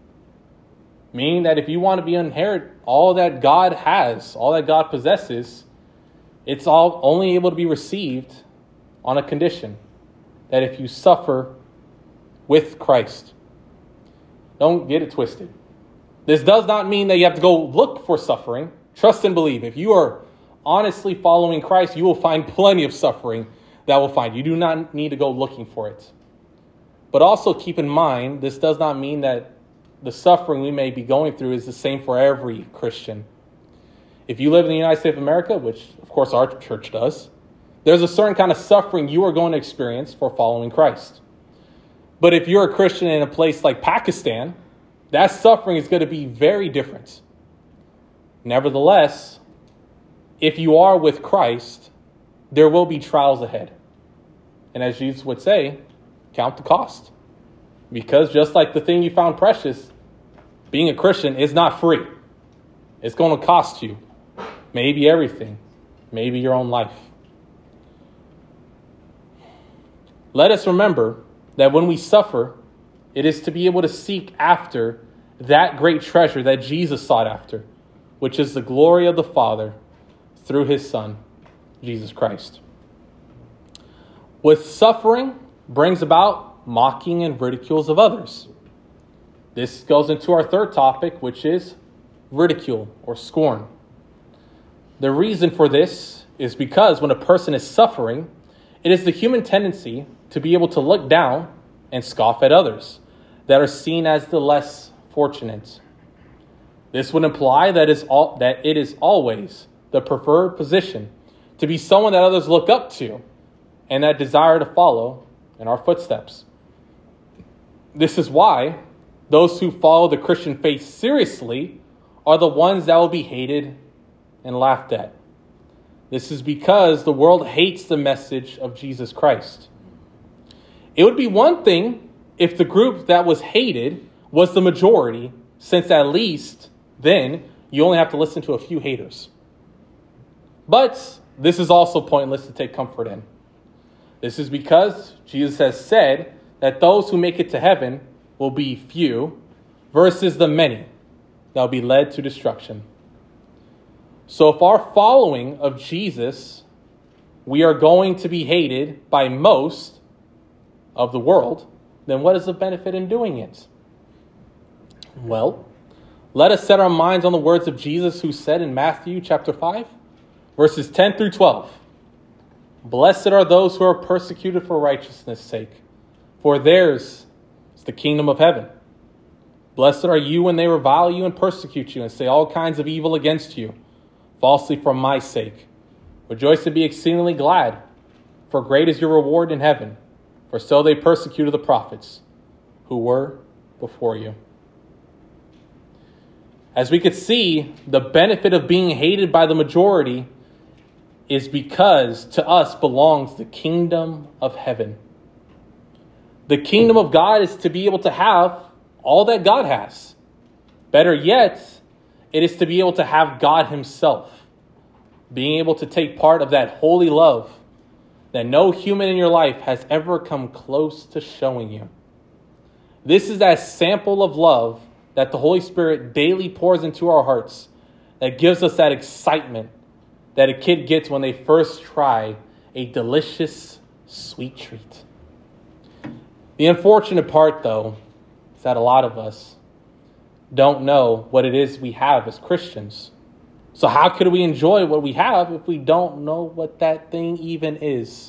meaning that if you want to be inherit all that God has, all that God possesses, it's all only able to be received on a condition, that if you suffer with Christ. Don't get it twisted. This does not mean that you have to go look for suffering. Trust and believe. If you are honestly following Christ, you will find plenty of suffering that will find. You do not need to go looking for it. But also keep in mind, this does not mean that the suffering we may be going through is the same for every Christian. If you live in the United States of America, which of course our church does, there's a certain kind of suffering you are going to experience for following Christ. But if you're a Christian in a place like Pakistan, that suffering is going to be very different. Nevertheless, if you are with Christ, there will be trials ahead. And as Jesus would say, count the cost. Because just like the thing you found precious, being a Christian is not free. It's going to cost you maybe everything, maybe your own life. Let us remember that when we suffer, it is to be able to seek after that great treasure that Jesus sought after, which is the glory of the Father through his Son, Jesus Christ. With suffering brings about mocking and ridicules of others. This goes into our third topic, which is ridicule or scorn. The reason for this is because when a person is suffering, it is the human tendency to be able to look down and scoff at others that are seen as the less fortunate. This would imply that it is always the preferred position to be someone that others look up to and that desire to follow in our footsteps. This is why those who follow the Christian faith seriously are the ones that will be hated and laughed at. This is because the world hates the message of Jesus Christ. It would be one thing if the group that was hated was the majority, since at least then you only have to listen to a few haters. But this is also pointless to take comfort in. This is because Jesus has said that those who make it to heaven will be few versus the many that will be led to destruction. So if our following of Jesus, we are going to be hated by most of the world, then what is the benefit in doing it? Well, let us set our minds on the words of Jesus, who said in Matthew chapter 5, verses 10 through 12, "Blessed are those who are persecuted for righteousness' sake, for theirs is the kingdom of heaven. Blessed are you when they revile you and persecute you and say all kinds of evil against you, falsely for my sake. Rejoice and be exceedingly glad, for great is your reward in heaven. For so they persecuted the prophets who were before you." As we could see, the benefit of being hated by the majority is because to us belongs the kingdom of heaven. The kingdom of God is to be able to have all that God has. Better yet, it is to be able to have God himself, being able to take part of that holy love that no human in your life has ever come close to showing you. This is that sample of love that the Holy Spirit daily pours into our hearts, that gives us that excitement that a kid gets when they first try a delicious, sweet treat. The unfortunate part, though, is that a lot of us don't know what it is we have as Christians. So how could we enjoy what we have if we don't know what that thing even is?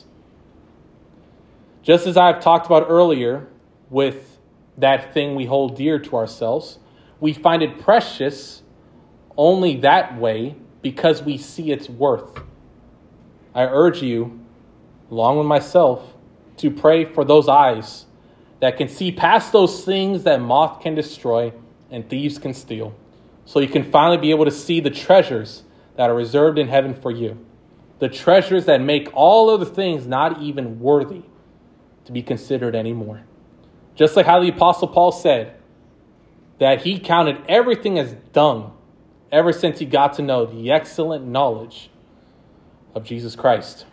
Just as I've talked about earlier with that thing we hold dear to ourselves, we find it precious only that way because we see its worth. I urge you, along with myself, to pray for those eyes that can see past those things that moth can destroy and thieves can steal, so you can finally be able to see the treasures that are reserved in heaven for you, the treasures that make all other things not even worthy to be considered anymore. Just like how the Apostle Paul said that he counted everything as dung ever since he got to know the excellent knowledge of Jesus Christ.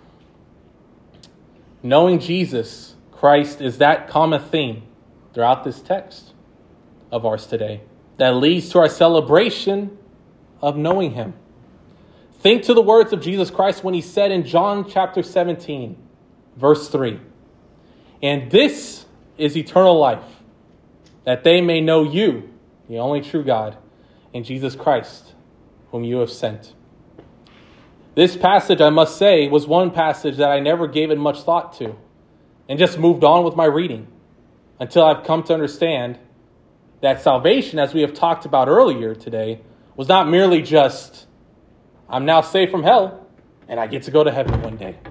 Knowing Jesus Christ is that common theme throughout this text of ours today that leads to our celebration of knowing him. Think to the words of Jesus Christ when he said in John chapter 17, verse 3, "And this is eternal life, that they may know you, the only true God, and Jesus Christ, whom you have sent." This passage, I must say, was one passage that I never gave it much thought to and just moved on with my reading until I've come to understand that salvation, as we have talked about earlier today, was not merely just, I'm now saved from hell and I get to go to heaven one day.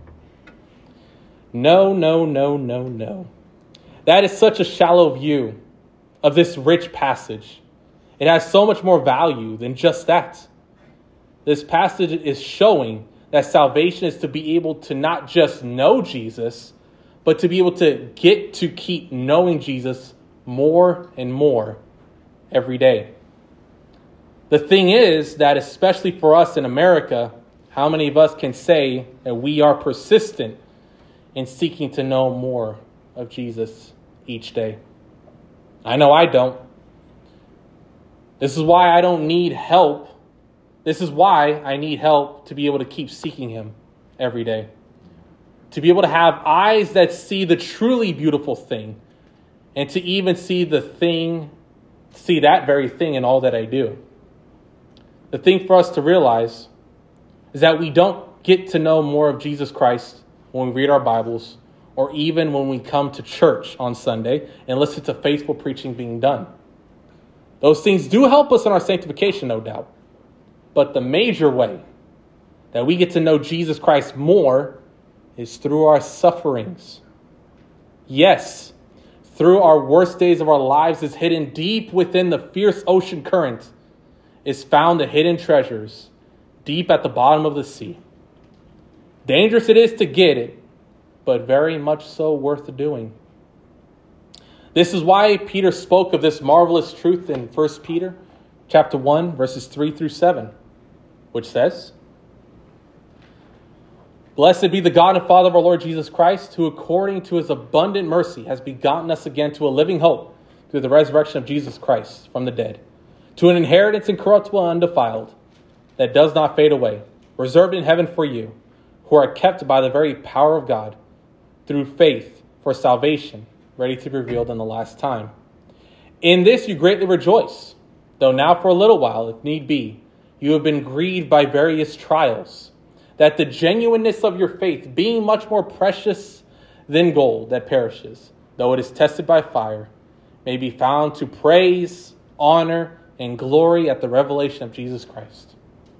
No, no, no, no, no. That is such a shallow view of this rich passage. It has so much more value than just that. This passage is showing that salvation is to be able to not just know Jesus, but to be able to get to keep knowing Jesus more and more every day. The thing is that, especially for us in America, how many of us can say that we are persistent in seeking to know more of Jesus each day? I know I don't. This is why I don't need help. This is why I need help to be able to keep seeking him every day. To be able to have eyes that see the truly beautiful thing, and to even see that very thing in all that I do. The thing for us to realize is that we don't get to know more of Jesus Christ when we read our Bibles, or even when we come to church on Sunday and listen to faithful preaching being done. Those things do help us in our sanctification, no doubt. But the major way that we get to know Jesus Christ more is through our sufferings. Yes, through our worst days of our lives is hidden deep within the fierce ocean current is found the hidden treasures deep at the bottom of the sea. Dangerous it is to get it, but very much so worth doing. This is why Peter spoke of this marvelous truth in 1 Peter chapter 1, verses 3 through 7, which says, "Blessed be the God and Father of our Lord Jesus Christ, who according to his abundant mercy has begotten us again to a living hope through the resurrection of Jesus Christ from the dead, to an inheritance incorruptible and undefiled, that does not fade away, reserved in heaven for you, who are kept by the very power of God, through faith for salvation, ready to be revealed in the last time. In this you greatly rejoice, though now for a little while, if need be, you have been grieved by various trials, that the genuineness of your faith, being much more precious than gold that perishes, though it is tested by fire, may be found to praise, honor, and glory at the revelation of Jesus Christ."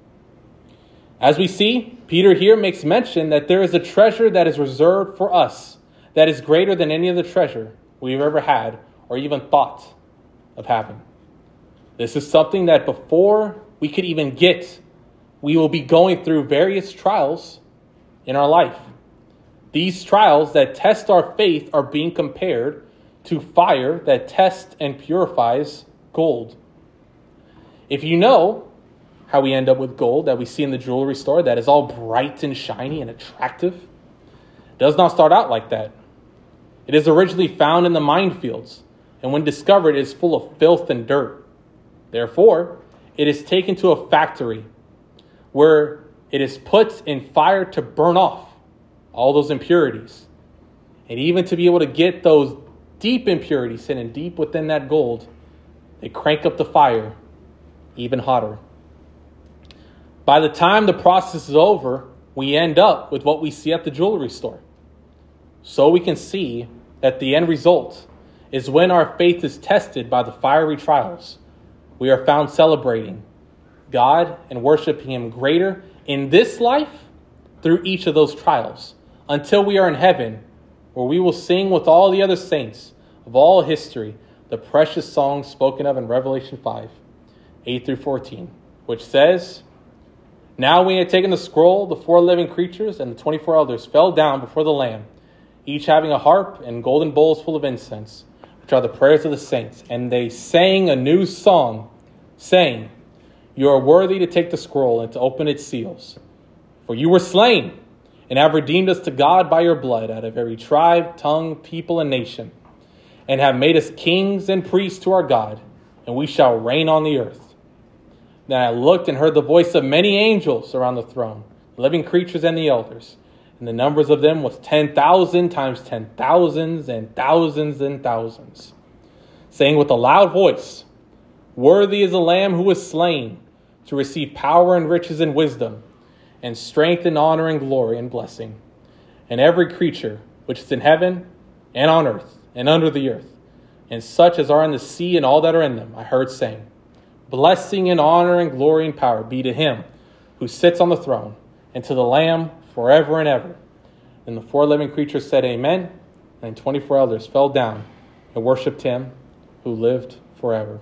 As we see, Peter here makes mention that there is a treasure that is reserved for us that is greater than any other treasure we've ever had or even thought of having. This is something that before we could even get, we will be going through various trials in our life. These trials that test our faith are being compared to fire that tests and purifies gold. If you know how we end up with gold that we see in the jewelry store that is all bright and shiny and attractive, it does not start out like that. It is originally found in the minefields, and when discovered, it is full of filth and dirt. Therefore, it is taken to a factory where it is put in fire to burn off all those impurities. And even to be able to get those deep impurities hidden deep within that gold, they crank up the fire even hotter. By the time the process is over, we end up with what we see at the jewelry store. So we can see that the end result is when our faith is tested by the fiery trials, we are found celebrating God and worshiping him greater in this life through each of those trials until we are in heaven, where we will sing with all the other saints of all history the precious songs spoken of in Revelation 5, 8 through 14, which says, "Now when he had taken the scroll, the 4 living creatures and the 24 elders fell down before the Lamb, each having a harp and golden bowls full of incense, which are the prayers of the saints. And they sang a new song, saying, 'You are worthy to take the scroll and to open its seals. For you were slain and have redeemed us to God by your blood out of every tribe, tongue, people, and nation, and have made us kings and priests to our God, and we shall reign on the earth.' Then I looked and heard the voice of many angels around the throne, living creatures and the elders. And the numbers of them was 10,000 times 10,000s and thousands and thousands, saying with a loud voice, 'Worthy is the Lamb who was slain to receive power and riches and wisdom, and strength and honor and glory and blessing.' And every creature which is in heaven and on earth and under the earth, and such as are in the sea and all that are in them, I heard saying, 'Blessing and honor and glory and power be to him who sits on the throne, and to the Lamb forever and ever.' And the 4 living creatures said, 'Amen.' And 24 elders fell down and worshipped him who lived forever."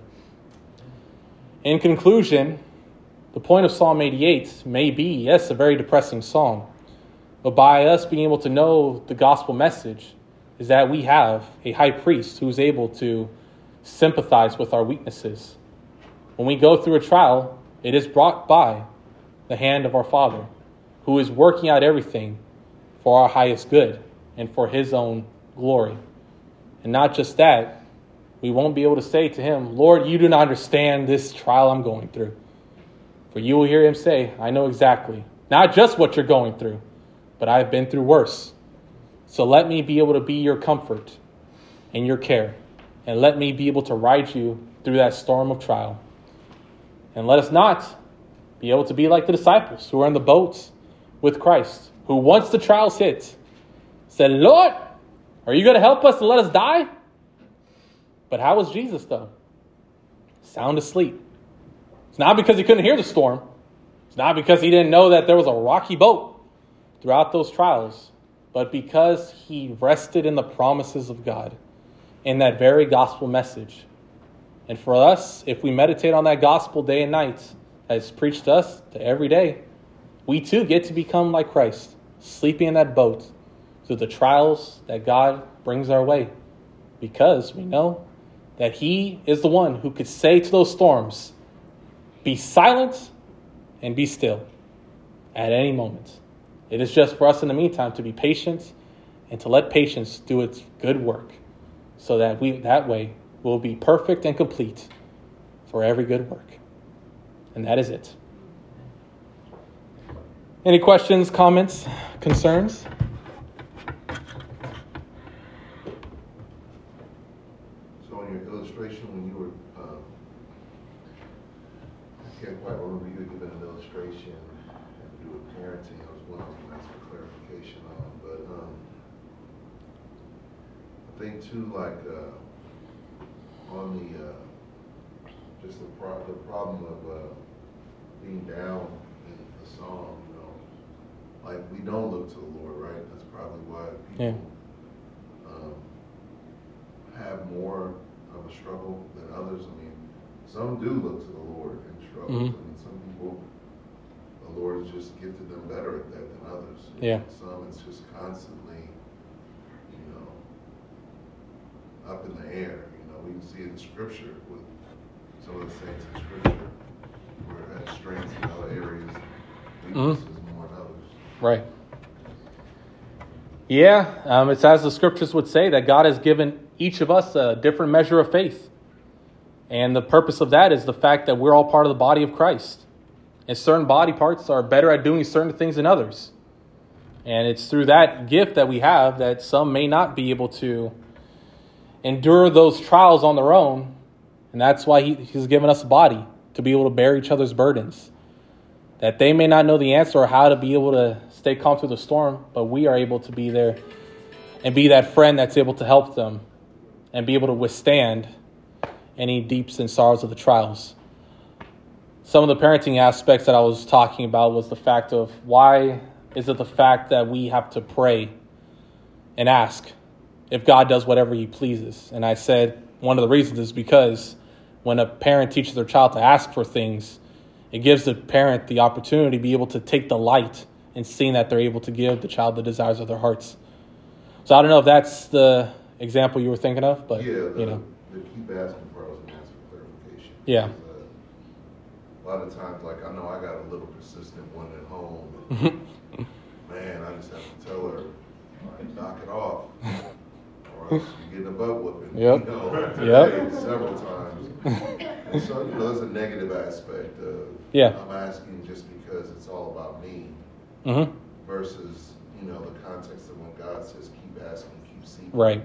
In conclusion, the point of Psalm 88 may be, yes, a very depressing psalm, but by us being able to know the gospel message is that we have a high priest who is able to sympathize with our weaknesses. When we go through a trial, it is brought by the hand of our Father, who is working out everything for our highest good and for his own glory. And not just that, we won't be able to say to him, "Lord, you do not understand this trial I'm going through." For you will hear him say, "I know exactly, not just what you're going through, but I've been through worse. So let me be able to be your comfort and your care, and let me be able to ride you through that storm of trial." And let us not be able to be like the disciples who were in the boats with Christ, who once the trials hit, said, "Lord, are you going to help us to let us die?" But how was Jesus though? Sound asleep. It's not because he couldn't hear the storm. It's not because he didn't know that there was a rocky boat throughout those trials, but because he rested in the promises of God, in that very gospel message. And for us, if we meditate on that gospel day and night, as preached to us every day, we too get to become like Christ, sleeping in that boat through the trials that God brings our way, because we know that he is the one who could say to those storms, be silent and be still at any moment. It is just for us in the meantime to be patient and to let patience do its good work, so that that way we'll be perfect and complete for every good work. And that is it. Any questions, comments, concerns? So in your illustration, when you were, I can't quite remember you giving an illustration to do with parenting. I was going to ask for clarification on, but I think too, like on the just the problem of being down in the psalm, you know, like we don't look to the Lord, right? That's probably why people have more of a struggle than others. I mean, some do look to the Lord in struggle. I mean, some people, the Lord has just gifted them better at that than others. Yeah. Some it's just constantly, you know, up in the air. You know, we can see it in Scripture with some of the saints in Scripture where it has strengths in other areas, weaknesses more in others. Right. Yeah, it's as the Scriptures would say that God has given each of us a different measure of faith. And the purpose of that is the fact that we're all part of the body of Christ. And certain body parts are better at doing certain things than others. And it's through that gift that we have that some may not be able to endure those trials on their own. And that's why he's given us a body, to be able to bear each other's burdens. That they may not know the answer or how to be able to stay calm through the storm, but we are able to be there and be that friend that's able to help them and be able to withstand any deeps and sorrows of the trials. Some of the parenting aspects that I was talking about was the fact of why is it the fact that we have to pray and ask if God does whatever he pleases. And I said one of the reasons is because when a parent teaches their child to ask for things, it gives the parent the opportunity to be able to take delight in seeing that they're able to give the child the desires of their hearts. So I don't know if that's the example you were thinking of, but you know. The keep asking part, I was going to ask for clarification. Yeah. A lot of times, like I know I got a little persistent one at home. And, man, I just have to tell her, knock it off, or else you're getting a butt whooping. Yep. You know, several times. And so, you know, there's a negative aspect of I'm asking just because it's all about me versus, you know, the context of when God says keep asking, keep seeking. Right.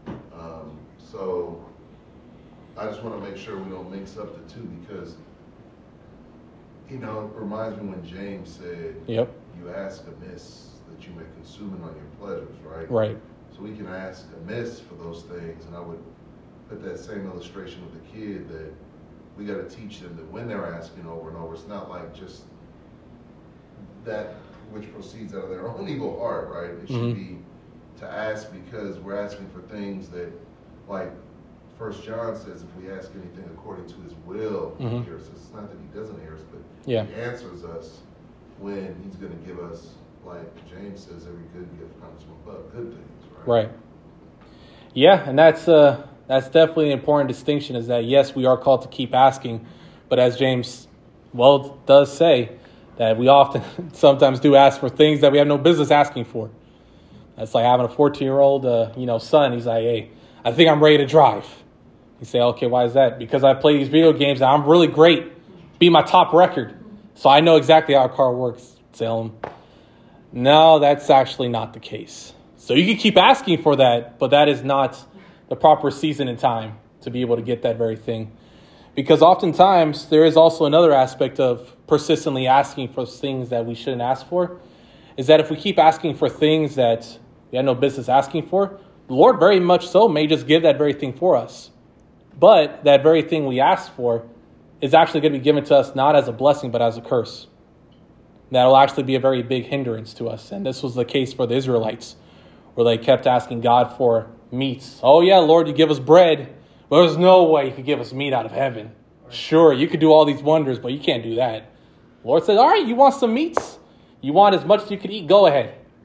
So I just want to make sure we don't mix up the two, because, you know, it reminds me when James said, you ask amiss that you may consume it on your pleasures, right? Right. So we can ask amiss for those things, and I would put that same illustration with the kid that we got to teach them that when they're asking over and over, it's not like just that which proceeds out of their own evil heart, right? It should be to ask because we're asking for things that, like 1 John says, if we ask anything according to his will, he hears us. It's not that he doesn't hear us, but he answers us when he's going to give us, like James says, every good gift comes from above, good things, right? Right. Yeah, and that's definitely an important distinction, is that, yes, we are called to keep asking, but as James does say, that we often sometimes do ask for things that we have no business asking for. That's like having a 14-year-old son. He's like, hey, I think I'm ready to drive. You say, okay, why is that? Because I play these video games and I'm really great. Beat my top record. So I know exactly how a car works. Tell him, no, that's actually not the case. So you can keep asking for that, but that is not the proper season and time to be able to get that very thing. Because oftentimes there is also another aspect of persistently asking for things that we shouldn't ask for, is that if we keep asking for things that we have no business asking for, the Lord very much so may just give that very thing for us. But that very thing we asked for is actually going to be given to us not as a blessing, but as a curse. That will actually be a very big hindrance to us. And this was the case for the Israelites, where they kept asking God for meats. Oh yeah, Lord, you give us bread. But there's no way you could give us meat out of heaven. Sure, you could do all these wonders, but you can't do that. The Lord said, all right, you want some meats? You want as much as you could eat? Go ahead.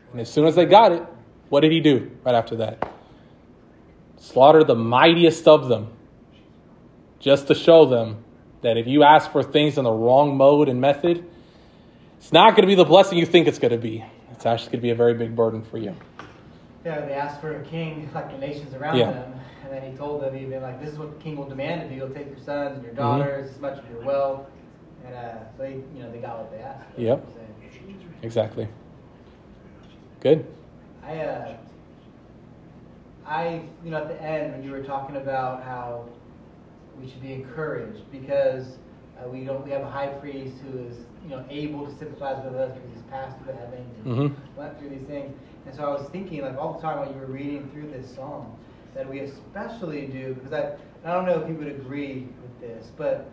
And as soon as they got it, what did he do right after that? Slaughter the mightiest of them, just to show them that if you ask for things in the wrong mode and method, it's not going to be the blessing you think it's going to be. It's actually going to be a very big burden for you. Yeah, they asked for a king like the nations around them, and then he told them even like, this is what the king will demand of you. He'll take your sons and your daughters, as much of your wealth, and so they got what they asked for. Yep, exactly. Good. I at the end when you were talking about how we should be encouraged because we have a high priest who is able to sympathize with us because he's passed through the heavens and went through these things. And so I was thinking, like all the time while you were reading through this psalm, that we especially do, because I don't know if you would agree with this, but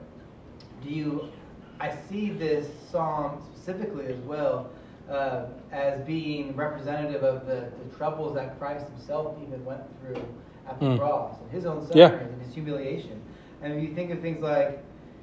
I see this psalm specifically as well as being representative of the troubles that Christ himself even went through at the cross, and his own suffering and his humiliation. And if you think of things like,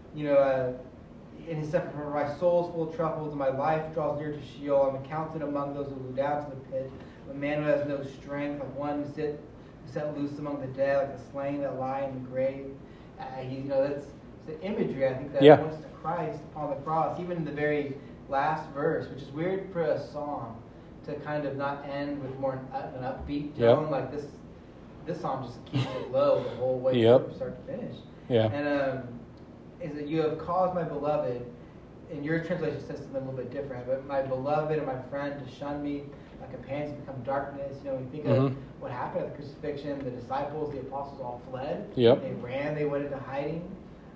in his suffering, my soul is full of troubles, and my life draws near to Sheol. I'm counted among those who go down to the pit. A man who has no strength, like one who set loose among the dead, like the slain that lie in the grave. That's the imagery I think that points to Christ upon the cross, even in the very last verse, which is weird for a song to kind of not end with more an upbeat tone. Like this song just keeps it low the whole way from start to finish. Yeah. And is that you have caused my beloved, and your translation says something a little bit different, but my beloved and my friend to shun me, my companions become darkness. When you think of what happened at the crucifixion, the disciples, the apostles all fled. Yep. They ran, they went into hiding.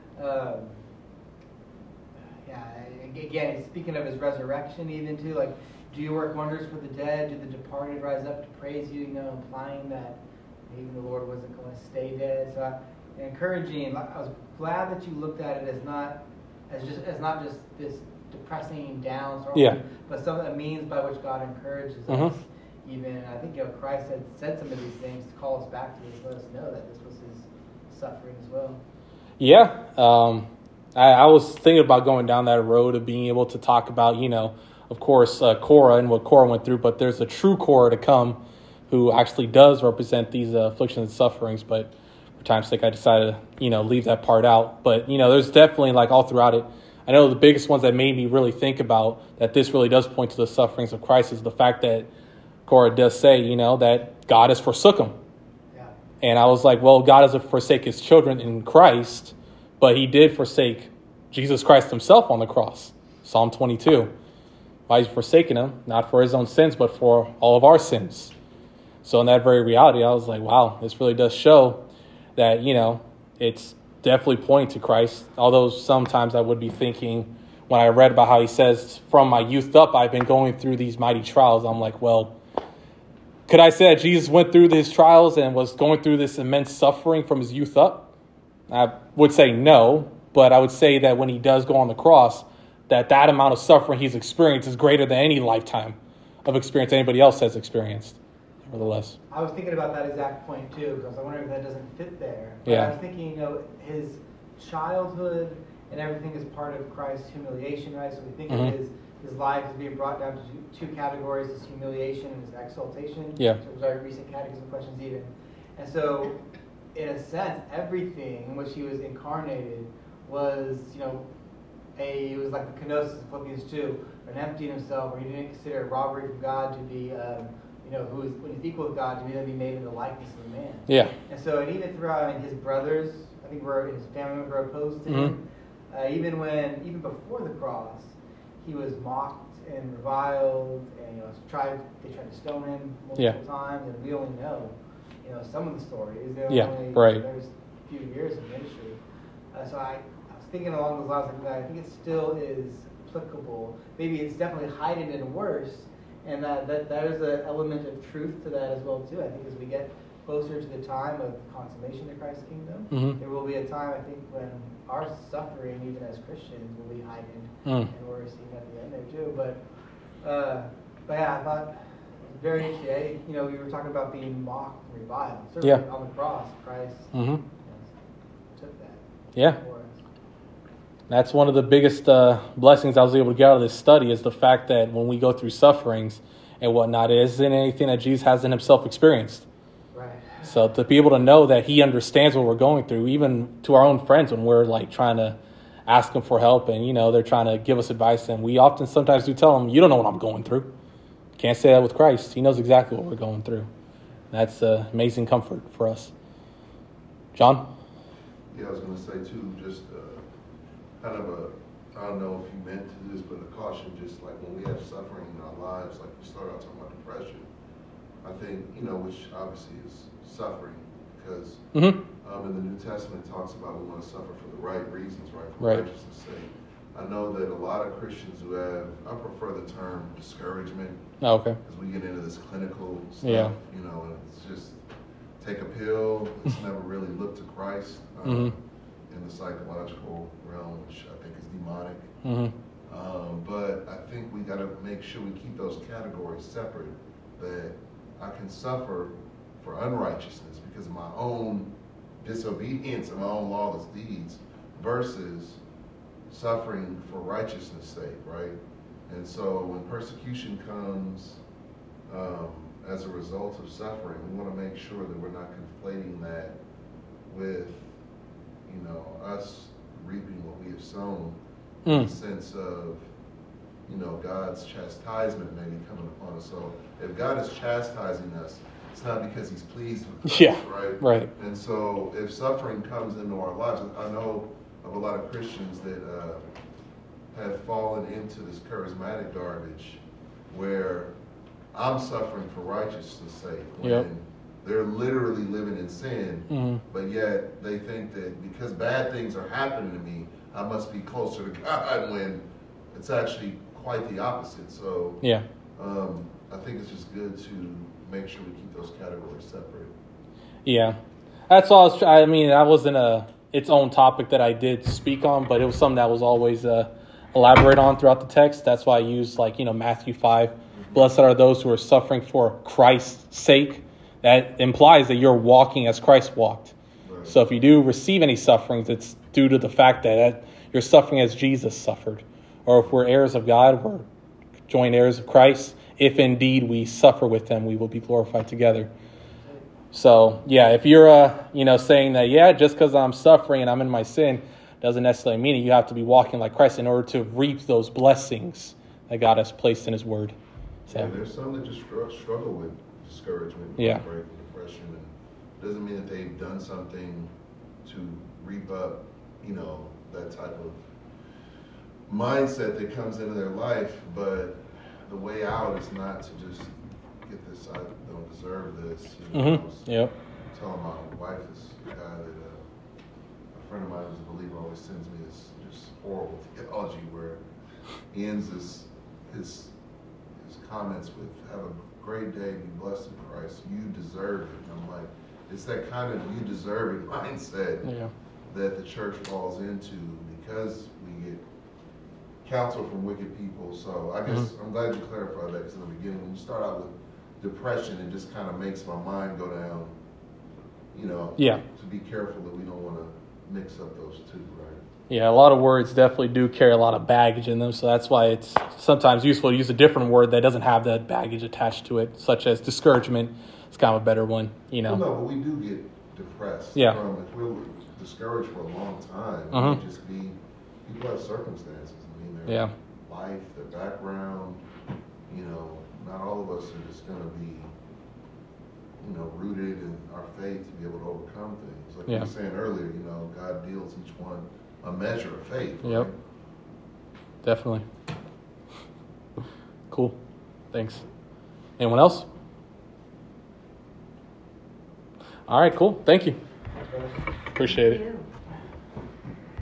Again, speaking of his resurrection even too, like, do you work wonders for the dead? Do the departed rise up to praise you? Implying that even the Lord wasn't going to stay dead. So encouraging. I was glad that you looked at it as not just this depressing down story, but a means by which God encourages us. Even I think Christ had said some of these things to call us back to this, let us know that this was his suffering as well. Yeah, I was thinking about going down that road of being able to talk about, of course, Korah and what Korah went through, but there's a true Korah to come who actually does represent these afflictions and sufferings, but for time's sake, I decided to, leave that part out. But, there's definitely, like, all throughout it, I know the biggest ones that made me really think about that this really does point to the sufferings of Christ is the fact that Korah does say, that God has forsook him. Yeah. And I was like, well, God doesn't forsake his children in Christ, but he did forsake Jesus Christ himself on the cross. Psalm 22. Why he's forsaken him, not for his own sins, but for all of our sins. So in that very reality, I was like, wow, this really does show that, it's definitely pointing to Christ. Although sometimes I would be thinking, when I read about how he says, from my youth up, I've been going through these mighty trials. I'm like, well, could I say that Jesus went through these trials and was going through this immense suffering from his youth up? I would say no, but I would say that when he does go on the cross, that amount of suffering he's experienced is greater than any lifetime of experience anybody else has experienced, nevertheless. I was thinking about that exact point too, because I was wondering if that doesn't fit there. But I was thinking, his childhood and everything is part of Christ's humiliation, right? So we think of his life as being brought down to two categories, his humiliation and his exaltation. Yeah. So it was our recent catechism questions even. And so, in a sense, everything in which he was incarnated was, he was like the kenosis of Philippians 2, an emptying himself, where he didn't consider robbery from God to be, when he's equal with God, to be made in the likeness of a man. Yeah. And so, and even throughout, his brothers, I think his family members were opposed to him. Even before the cross, he was mocked and reviled, and they tried to stone him multiple times, and we only know, some of the stories. There's a few years of ministry. So I was thinking along those lines, I think it still is applicable. Maybe it's definitely heightened and worse, and that there's an element of truth to that as well too. I think as we get closer to the time of consummation of Christ's kingdom, there will be a time, I think, when our suffering, even as Christians, will be heightened, and we're seeing at the end there too. But yeah, I thought it was very interesting. We were talking about being mocked and reviled. Certainly on the cross, Christ took that. Yeah. That's one of the biggest blessings I was able to get out of this study is the fact that when we go through sufferings, and whatnot. It isn't anything that Jesus hasn't himself experienced. Right. So to be able to know that he understands what we're going through, even to our own friends when we're like trying to ask them for help and, they're trying to give us advice, and we often sometimes do tell them, you don't know what I'm going through. Can't say that with Christ. He knows exactly what we're going through. That's amazing comfort for us. John? Yeah, I was going to say too, just kind of I don't know if you meant to do this, but a caution, just like when we have suffering in our lives, like we start out talking about depression, I think, which obviously is suffering, because in the New Testament it talks about we want to suffer for the right reasons, right? For righteousness' sake. I know that a lot of Christians who have, I prefer the term discouragement. Oh, okay. Because we get into this clinical stuff, yeah. And it's just take a pill. Let's never really look to Christ in the psychological realm, which I think is demonic. But I think we got to make sure we keep those categories separate, that I can suffer for unrighteousness because of my own disobedience and my own lawless deeds versus suffering for righteousness' sake, right? And so when persecution comes as a result of suffering, we want to make sure that we're not conflating that with, us reaping what we have sown, in the sense of, God's chastisement may be coming upon us. So if God is chastising us, it's not because he's pleased with us, right? Right. And so if suffering comes into our lives, I know of a lot of Christians that have fallen into this charismatic garbage where I'm suffering for righteousness' sake when they're literally living in sin, but yet they think that because bad things are happening to me, I must be closer to God when it's actually quite the opposite. So I think it's just good to make sure we keep those categories separate. Yeah. That's all that wasn't its own topic that I did speak on, but it was something that was always elaborate on throughout the text. That's why I used Matthew 5. Blessed are those who are suffering for Christ's sake. That implies that you're walking as Christ walked. Right. So if you do receive any sufferings, it's due to the fact that you're suffering as Jesus suffered. Or if we're heirs of God, we're joint heirs of Christ. If indeed we suffer with them, we will be glorified together. So, if you're, saying that, just because I'm suffering and I'm in my sin, doesn't necessarily mean you have to be walking like Christ in order to reap those blessings that God has placed in his word. So. Yeah, there's some that just struggle with discouragement, depression, and it doesn't mean that they've done something to reap up, that type of mindset that comes into their life, but the way out is not to just get this, I don't deserve this. I was telling my wife, this guy that a friend of mine who's a believer always sends me this just horrible theology where he ends his comments with, have a great day, be blessed in Christ, you deserve it. And I'm like, it's that kind of you deserve it mindset that the church falls into because we get counsel from wicked people. So I guess I'm glad you clarified that, because in the beginning, when you start out with depression, it just kind of makes my mind go down, to be careful that we don't want to mix up those two, right? Yeah, a lot of words definitely do carry a lot of baggage in them, so that's why it's sometimes useful to use a different word that doesn't have that baggage attached to it, such as discouragement. It's kind of a better one, Well, no, but we do get depressed. Yeah. If we're discouraged for a long time, it may just be, people have circumstances. Their life, their background, not all of us are just going to be, rooted in our faith to be able to overcome things. Like you were saying earlier, God deals each one a measure of faith. Right? Yep. Definitely. Cool. Thanks. Anyone else? All right, cool. Thank you. Appreciate it.